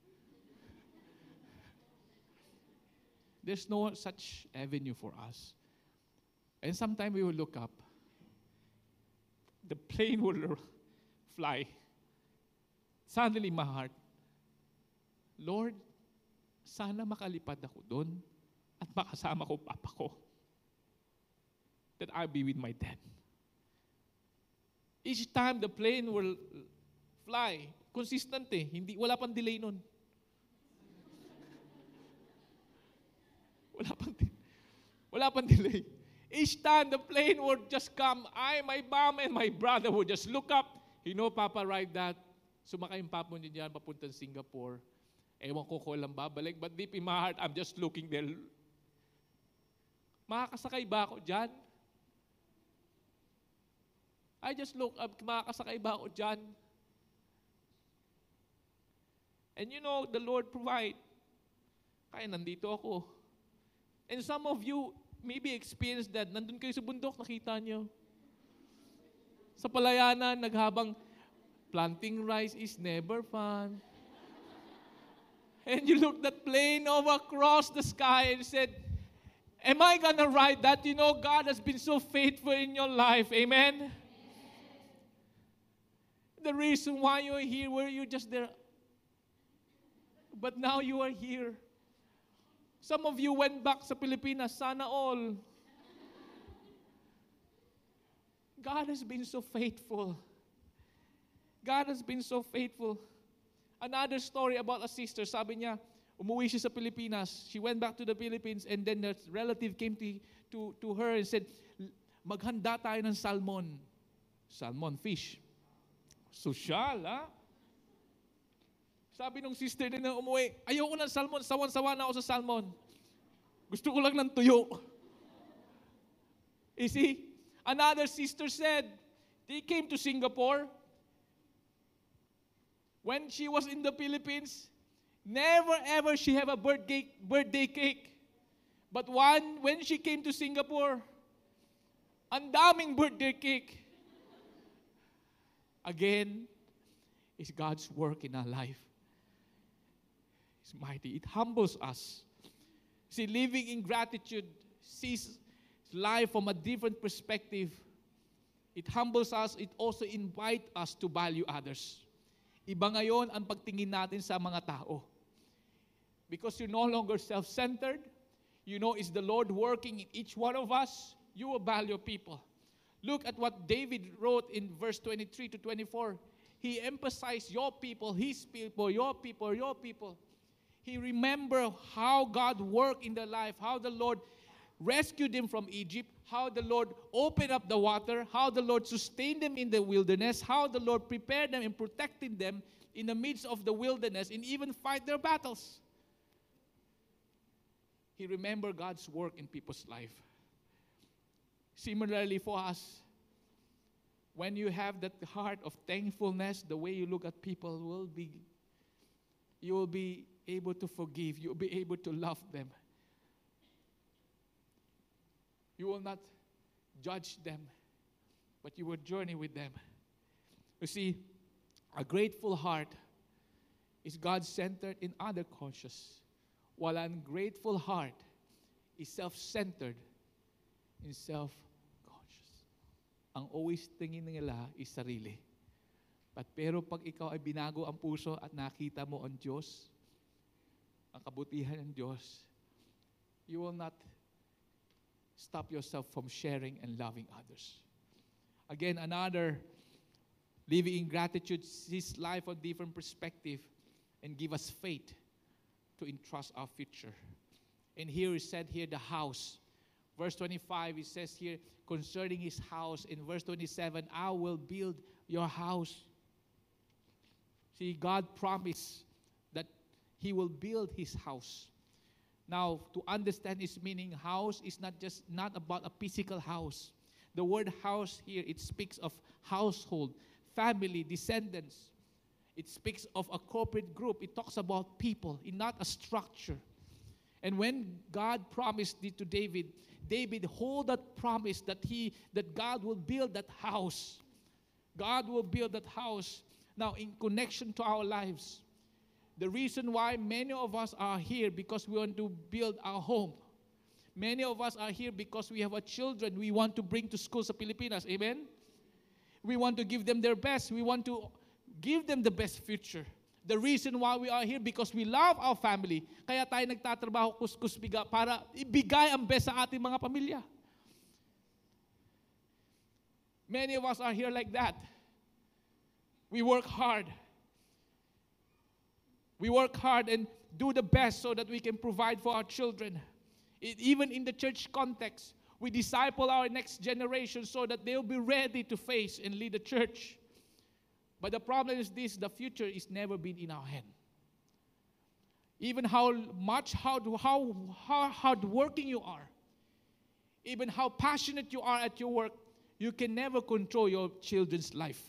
There's no such avenue for us. And sometimes we will look up. The plane will fly. Suddenly, my heart, Lord, sana makalipad ako doon at makasama ko papa ko. That I'll be with my dad. Each time the plane will fly, consistent eh. Hindi, wala pang delay nun. Wala pang, wala pang delay. Each time the plane would just come, I, my mom, and my brother would just look up. You know, Papa, ride that. Sumakay yung papa niya dyan, papuntang Singapore. Ewan ko ko lang babalik. But deep in my heart, I'm just looking there. Makakasakay ba ako dyan? I just look up, makakasakay ba ako dyan? And you know, the Lord provide. Kaya nandito ako. And some of you maybe experienced that. Nandun kayo sa bundok, nakita nyo. Sa palayanan, naghabang planting rice is never fun. And you looked that plane over across the sky and said, am I gonna ride that? You know, God has been so faithful in your life. Amen? The reason why you're here, were you just there? But now you are here. Some of you went back sa Pilipinas, sana all. God has been so faithful. God has been so faithful. Another story about a sister, sabi niya, umuwi siya sa Pilipinas. She went back to the Philippines and then the relative came to, to, to her and said, maghanda tayo ng salmon. Salmon, fish. Social, ha? Sabi nung sister din na umuwi, ayoko ng salmon, sawan-sawa na ako sa salmon. Gusto ko lang ng tuyo. You see? Another sister said, they came to Singapore. When she was in the Philippines, never ever she have a birthday, birthday cake. But one, when she came to Singapore, ang daming birthday cake. Again, is God's work in our life. It's mighty. It humbles us. See, living in gratitude sees life from a different perspective. It humbles us. It also invites us to value others. Iba ngayon ang pagtingin natin sa mga tao. Because you're no longer self-centered. You know it's the Lord working in each one of us. You will value people. Look at what David wrote in verse twenty-three to twenty-four. He emphasized your people, his people, your people, your people. He remembered how God worked in their life, how the Lord rescued them from Egypt, how the Lord opened up the water, how the Lord sustained them in the wilderness, how the Lord prepared them and protected them in the midst of the wilderness and even fight their battles. He remembered God's work in people's life. Similarly for us, when you have that heart of thankfulness, the way you look at people will be, you will be able to forgive. You will be able to love them. You will not judge them, but you will journey with them. You see, a grateful heart is God-centered and other-conscious, while an ungrateful heart is self-centered and self-conscious. Ang always tingin nila is sarili. But pero pag ikaw ay binago ang puso at nakita mo ang Diyos, ang kabutihan ng Diyos, you will not stop yourself from sharing and loving others. Again, another living in gratitude sees life on different perspective and give us faith to entrust our future. And here is said here, the house. Verse twenty-five, it says here, concerning his house. In verse twenty-seven, I will build your house. See, God promised that he will build his house. Now, to understand its meaning, house is not just not about a physical house. The word house here, it speaks of household, family, descendants. It speaks of a corporate group. It talks about people, not a structure. And when God promised it to David, David hold that promise that he that God will build that house. God will build that house. Now, in connection to our lives, the reason why many of us are here because we want to build our home. Many of us are here because we have a children we want to bring to school sa Pilipinas. Amen? We want to give them their best. We want to give them the best future. The reason why we are here because we love our family. Kaya tayo nagtatrabaho kuskus biga para ibigay ang best sa ating mga pamilya. Many of us are here like that. We work hard. We work hard and do the best so that we can provide for our children. It, even in the church context, We disciple our next generation so that they'll be ready to face and lead the church. But the problem is this, the future is never been in our hand. Even how much, how, how, how hardworking you are, even how passionate you are at your work, you can never control your children's life.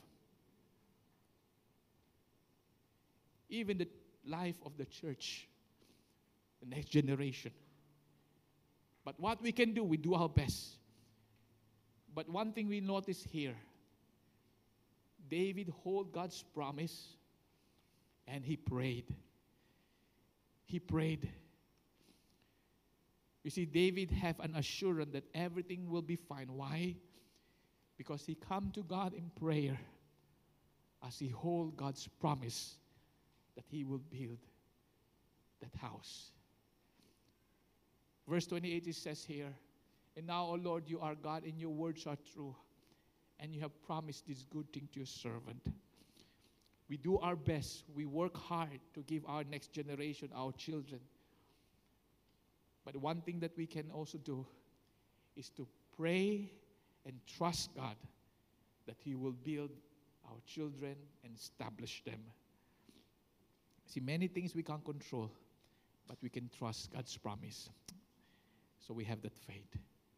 Even the life of the church, the next generation. But what we can do, we do our best. But one thing we notice here, David held God's promise and he prayed. He prayed. You see, David have an assurance that everything will be fine. Why? Because he come to God in prayer as he hold God's promise that he will build that house. Verse twenty-eight, it says here, and now, O Lord, you are God, and your words are true, and you have promised this good thing to your servant. We do our best. We work hard to give our next generation, our children. But one thing that we can also do is to pray and trust God that He will build our children and establish them. See, many things we can't control, but we can trust God's promise. So we have that faith.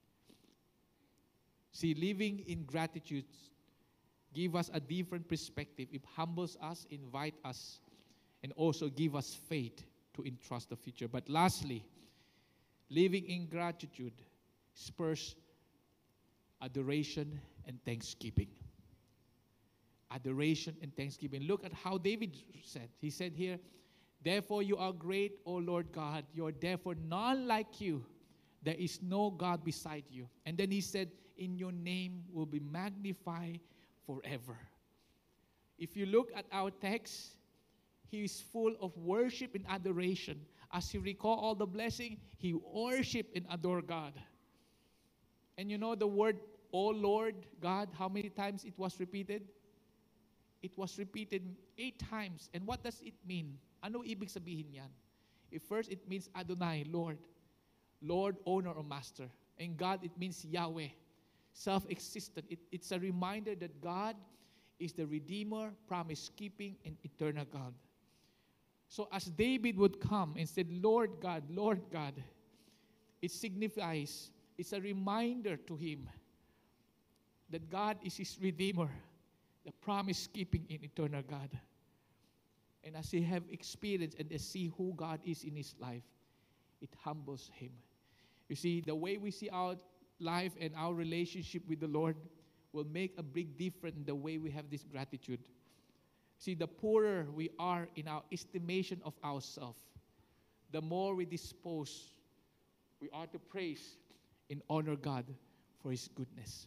See, living in gratitude give us a different perspective. It humbles us, invite us, and also give us faith to entrust the future. But lastly, living in gratitude spurs adoration and thanksgiving. Adoration and thanksgiving. Look at how David said. He said here, therefore you are great, O Lord God. You are therefore none like you. There is no God beside you. And then he said, in your name will be magnified forever. If you look at our text, he is full of worship and adoration. As he recall all the blessing, he worshiped and adored God. And you know the word, O Lord God, how many times it was repeated? It was repeated eight times. And what does it mean? Ano ibig sabihin yan? If first, it means Adonai, Lord. Lord, owner, or master. And God, it means Yahweh, self-existent. It, it's a reminder that God is the Redeemer, promise-keeping, and eternal God. So as David would come and said, Lord God, Lord God, it signifies, it's a reminder to him that God is his Redeemer, the promise-keeping and eternal God. And as he have experienced and see who God is in his life, it humbles him. You see, the way we see our life and our relationship with the Lord will make a big difference in the way we have this gratitude. See, the poorer we are in our estimation of ourselves, the more we dispose, we are to praise and honor God for His goodness.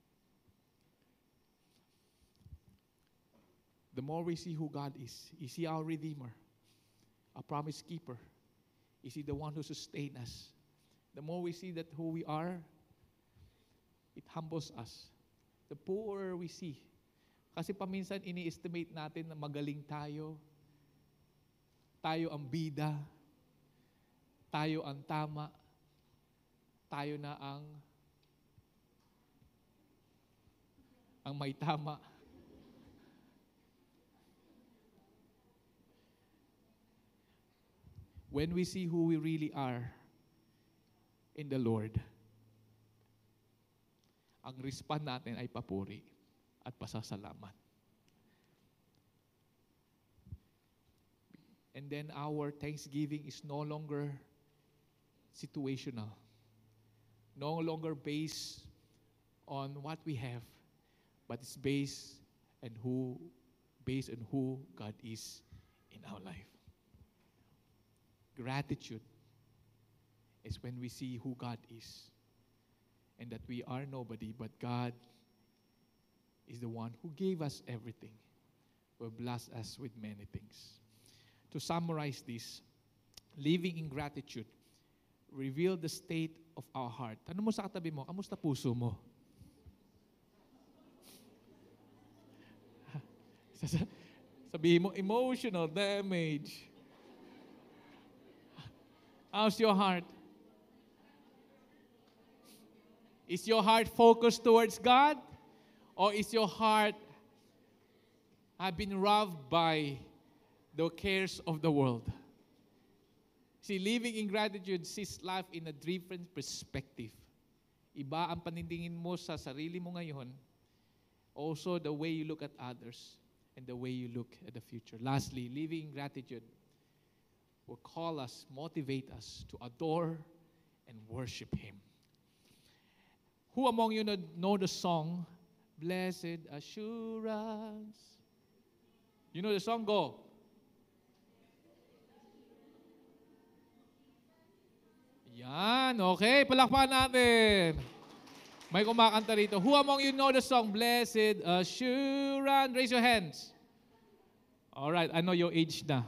The more we see who God is, is He our Redeemer, our promise keeper? Is He the one who sustains us? The more we see that who we are, it humbles us. The poorer we see. Kasi paminsan ini-estimate natin na magaling tayo, tayo ang bida, tayo ang tama, tayo na ang ang may tama. When we see who we really are in the Lord, ang respond natin ay papuri at pasasalamat. And then our thanksgiving is no longer situational, no longer based on what we have, but it's based on who, based on who God is in our life. Gratitude is when we see who God is and that we are nobody, but God is the one who gave us everything, who blessed us with many things. To summarize this, living in gratitude reveal the state of our heart. Tanong mo sa katabi mo, kamusta puso mo? Sabihin mo, emotional damage. How's your heart? Is your heart focused towards God? Or is your heart have been robbed by the cares of the world? See, living in gratitude sees life in a different perspective. Iba ang panindingin mo sa sarili mo ngayon. Also, the way you look at others and the way you look at the future. Lastly, living in gratitude will call us, motivate us to adore and worship Him. Who among you know the song, Blessed Assurance? You know the song? Go. Yan, okay. Palakpakan natin. May kumakanta rito. Who among you know the song, Blessed Assurance? Raise your hands. All right, I know your age na.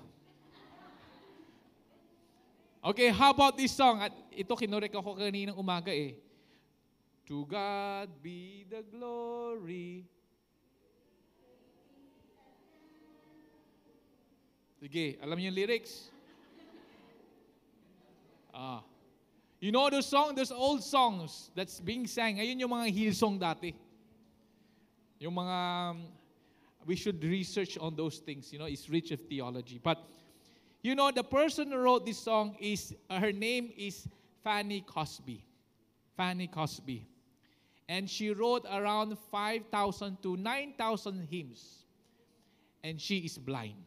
Okay, how about this song? At ito, kinurek ako kaninang umaga eh. To God be the glory. Sige, alam niyo yung lyrics? Ah. You know the song? There's old songs that's being sang. Ayun yung mga Hillsong dati. Yung mga, um, we should research on those things. You know, it's rich of theology. But, you know, the person who wrote this song is, uh, her name is Fanny Crosby. Fanny Crosby. And she wrote around five thousand to nine thousand hymns. And she is blind.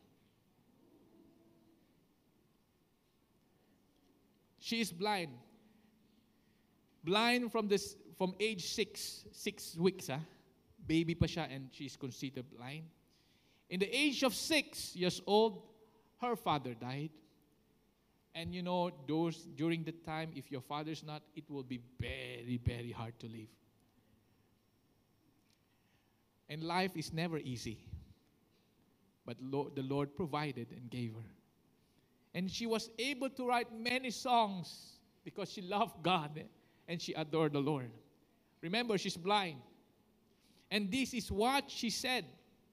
She is blind. Blind from this from age six, six weeks, ah. Baby pa siya and she is considered blind. In the age of six years old, her father died. And you know, those during the time, if your father's not, it will be very, very hard to live. And life is never easy. But Lord, the Lord provided and gave her. And she was able to write many songs because she loved God and she adored the Lord. Remember, she's blind. And this is what she said.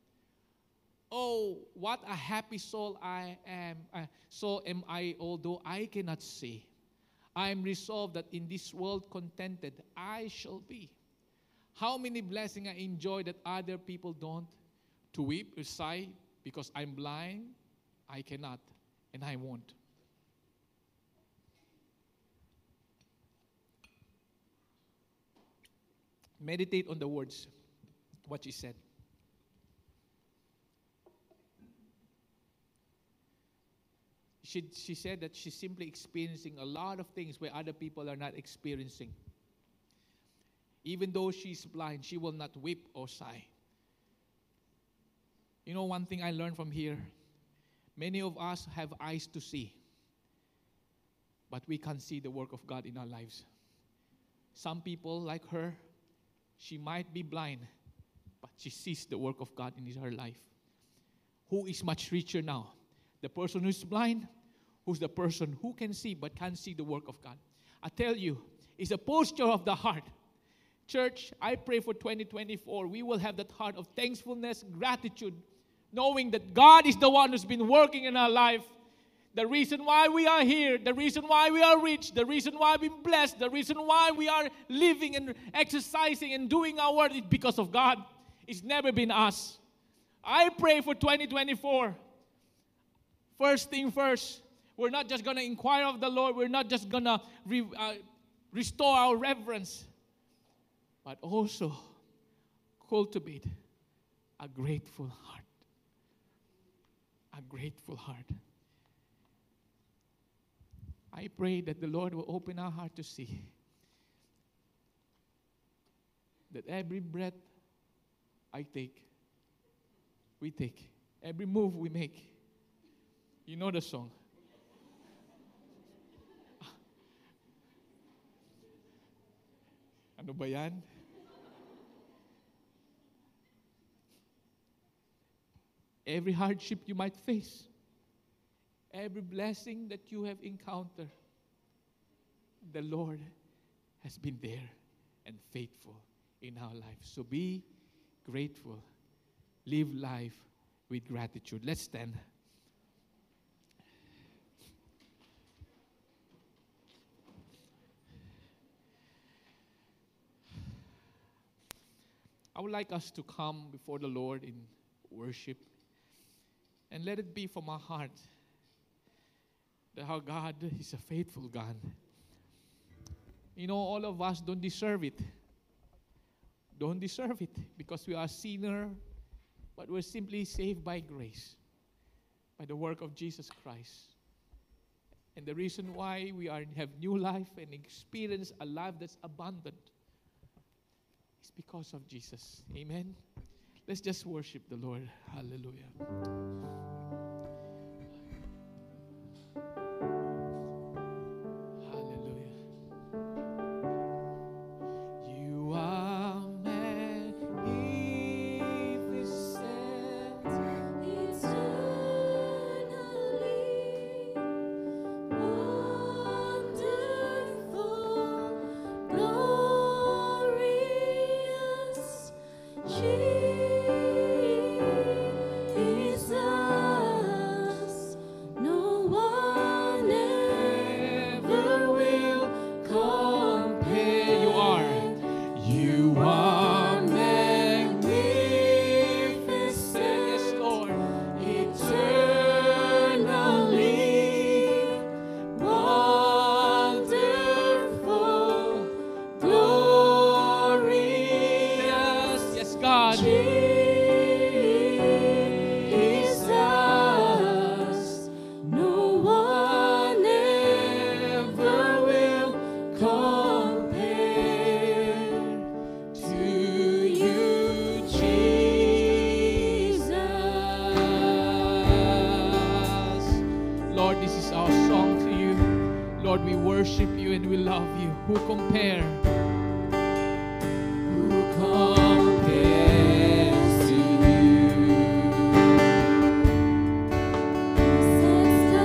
Oh, what a happy soul I am. Uh, so am I, although I cannot see. I am resolved that in this world contented I shall be. How many blessings I enjoy that other people don't? To weep or sigh because I'm blind, I cannot, and I won't. Meditate on the words, what she said. She, she said that she's simply experiencing a lot of things where other people are not experiencing. Even though she's blind, she will not weep or sigh. You know one thing I learned from here? Many of us have eyes to see, but we can't see the work of God in our lives. Some people, like her, she might be blind, but she sees the work of God in her life. Who is much richer now? The person who's blind, who's the person who can see but can't see the work of God? I tell you, it's a posture of the heart. Church, I pray for twenty twenty-four, we will have that heart of thankfulness, gratitude, knowing that God is the one who's been working in our life. The reason why we are here, the reason why we are rich, the reason why we're blessed, the reason why we are living and exercising and doing our work is because of God. It's never been us. I pray for twenty twenty-four. First thing first, we're not just going to inquire of the Lord. We're not just going to re, uh, restore our reverence, but also cultivate a grateful heart. A grateful heart. I pray that the Lord will open our heart to see that every breath I take, we take, every move we make. You know the song. Ano ba yan? Every hardship you might face, every blessing that you have encountered, the Lord has been there and faithful in our life. So be grateful. Live life with gratitude. Let's stand. I would like us to come before the Lord in worship. And let it be from our heart that our God is a faithful God. You know, all of us don't deserve it. Don't deserve it because we are sinner, but we're simply saved by grace, by the work of Jesus Christ. And the reason why we are have new life and experience a life that's abundant is because of Jesus. Amen. Let's just worship the Lord. Hallelujah. Who compare? Who compares to you? Sets the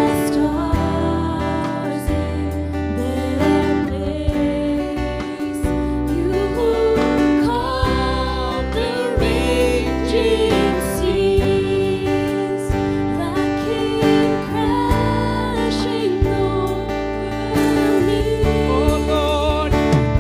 stars in their place. You who calm the raging seas that keep crashing over me. Oh Lord,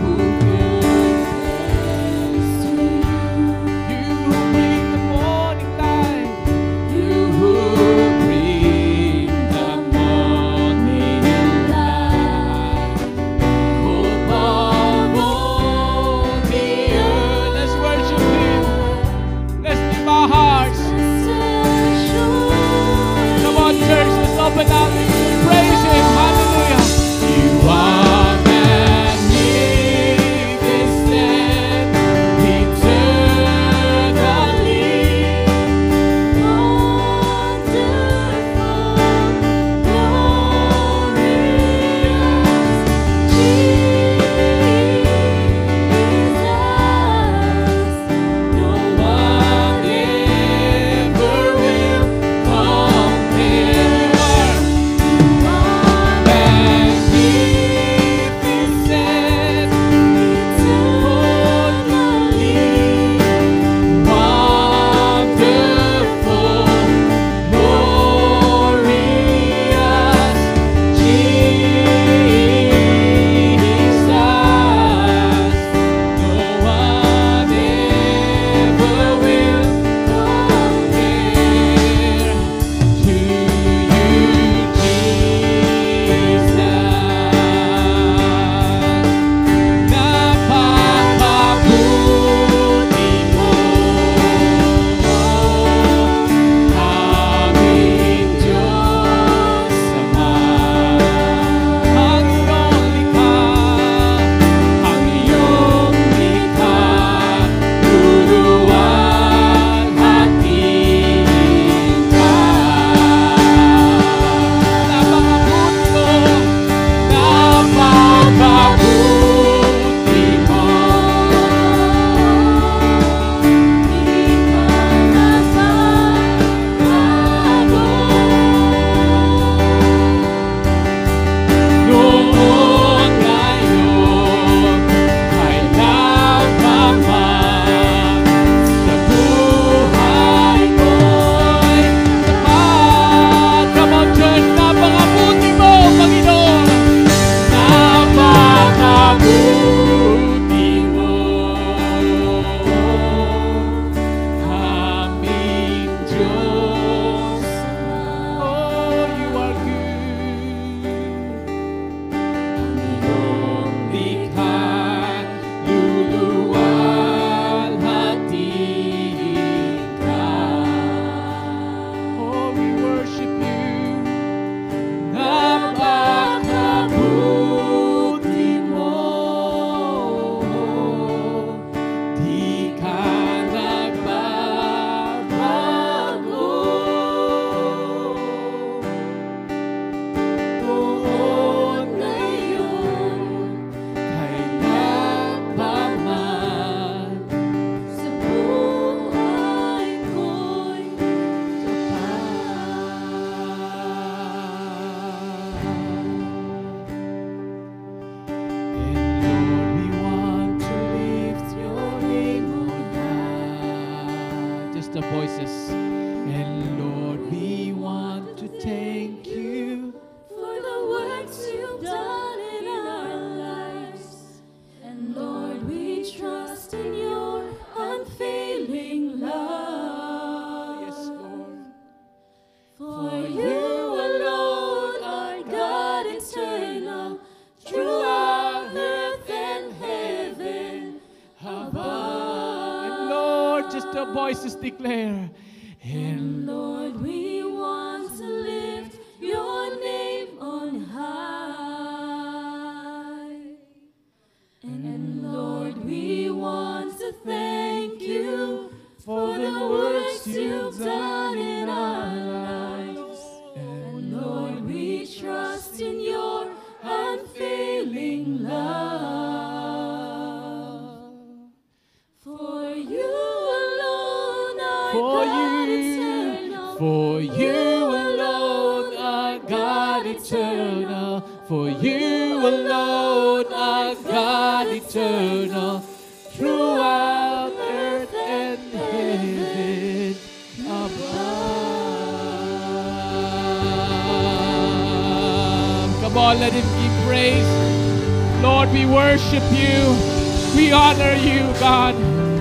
voices declare. And Lord, we want to lift your name on high. And Lord, we want to thank you for the works you've done in our lives. And Lord, we trust in your unfailing love. For you alone are For God you, eternal. for you alone are God eternal. For you alone are God eternal. Throughout earth and heaven above. Come on, let him give praise. Lord, we worship you. We honor you, God.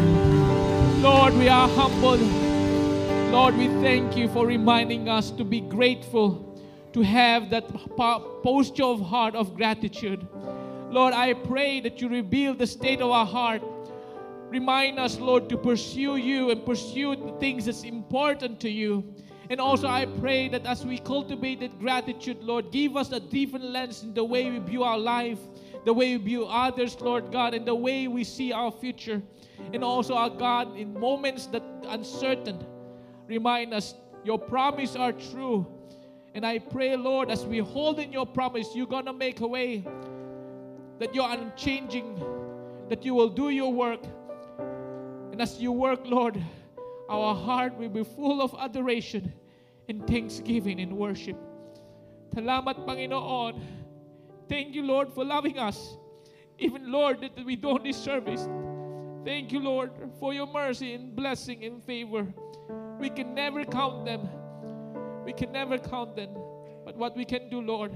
Lord, we are humbled. Lord, we thank you for reminding us to be grateful, to have that posture of heart of gratitude. Lord, I pray that you reveal the state of our heart. Remind us, Lord, to pursue you and pursue the things that's important to you. And also I pray that as we cultivate that gratitude, Lord, give us a different lens in the way we view our life, the way we view others, Lord God, and the way we see our future. And also, our God, in moments that uncertain, remind us your promises are true. And I pray, Lord, as we hold in your promise, you're going to make a way, that you're unchanging, that you will do your work. And as you work, Lord, our heart will be full of adoration and thanksgiving and worship. Salamat, Panginoon. Thank you, Lord, for loving us. Even, Lord, that we don't deserve it. Thank you, Lord, for your mercy and blessing and favor. We can never count them. We can never count them. But what we can do, Lord,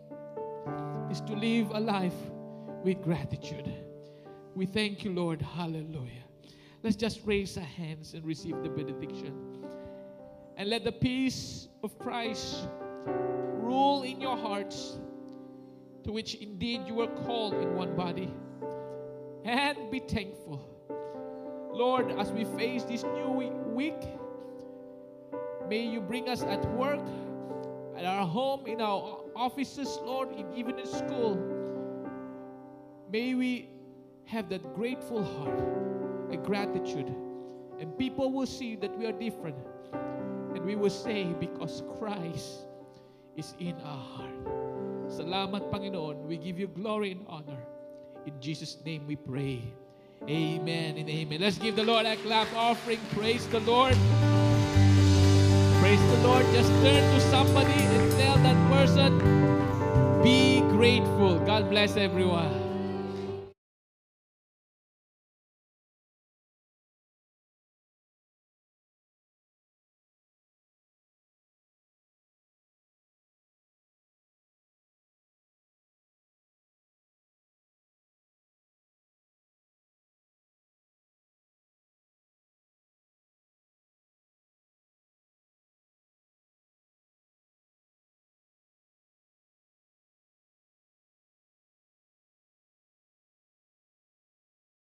is to live a life with gratitude. We thank you, Lord. Hallelujah. Let's just raise our hands and receive the benediction. And let the peace of Christ rule in your hearts, to which indeed you were called in one body. And be thankful. Lord, as we face this new week, may you bring us at work, at our home, in our offices, Lord, and even in school. May we have that grateful heart, a gratitude, and people will see that we are different. And we will say, because Christ is in our heart. Salamat, Panginoon. We give you glory and honor. In Jesus' name we pray. Amen and amen. Let's give the Lord a clap offering. Praise the Lord. Praise the Lord. Just turn to somebody and tell that person, be grateful. God bless everyone.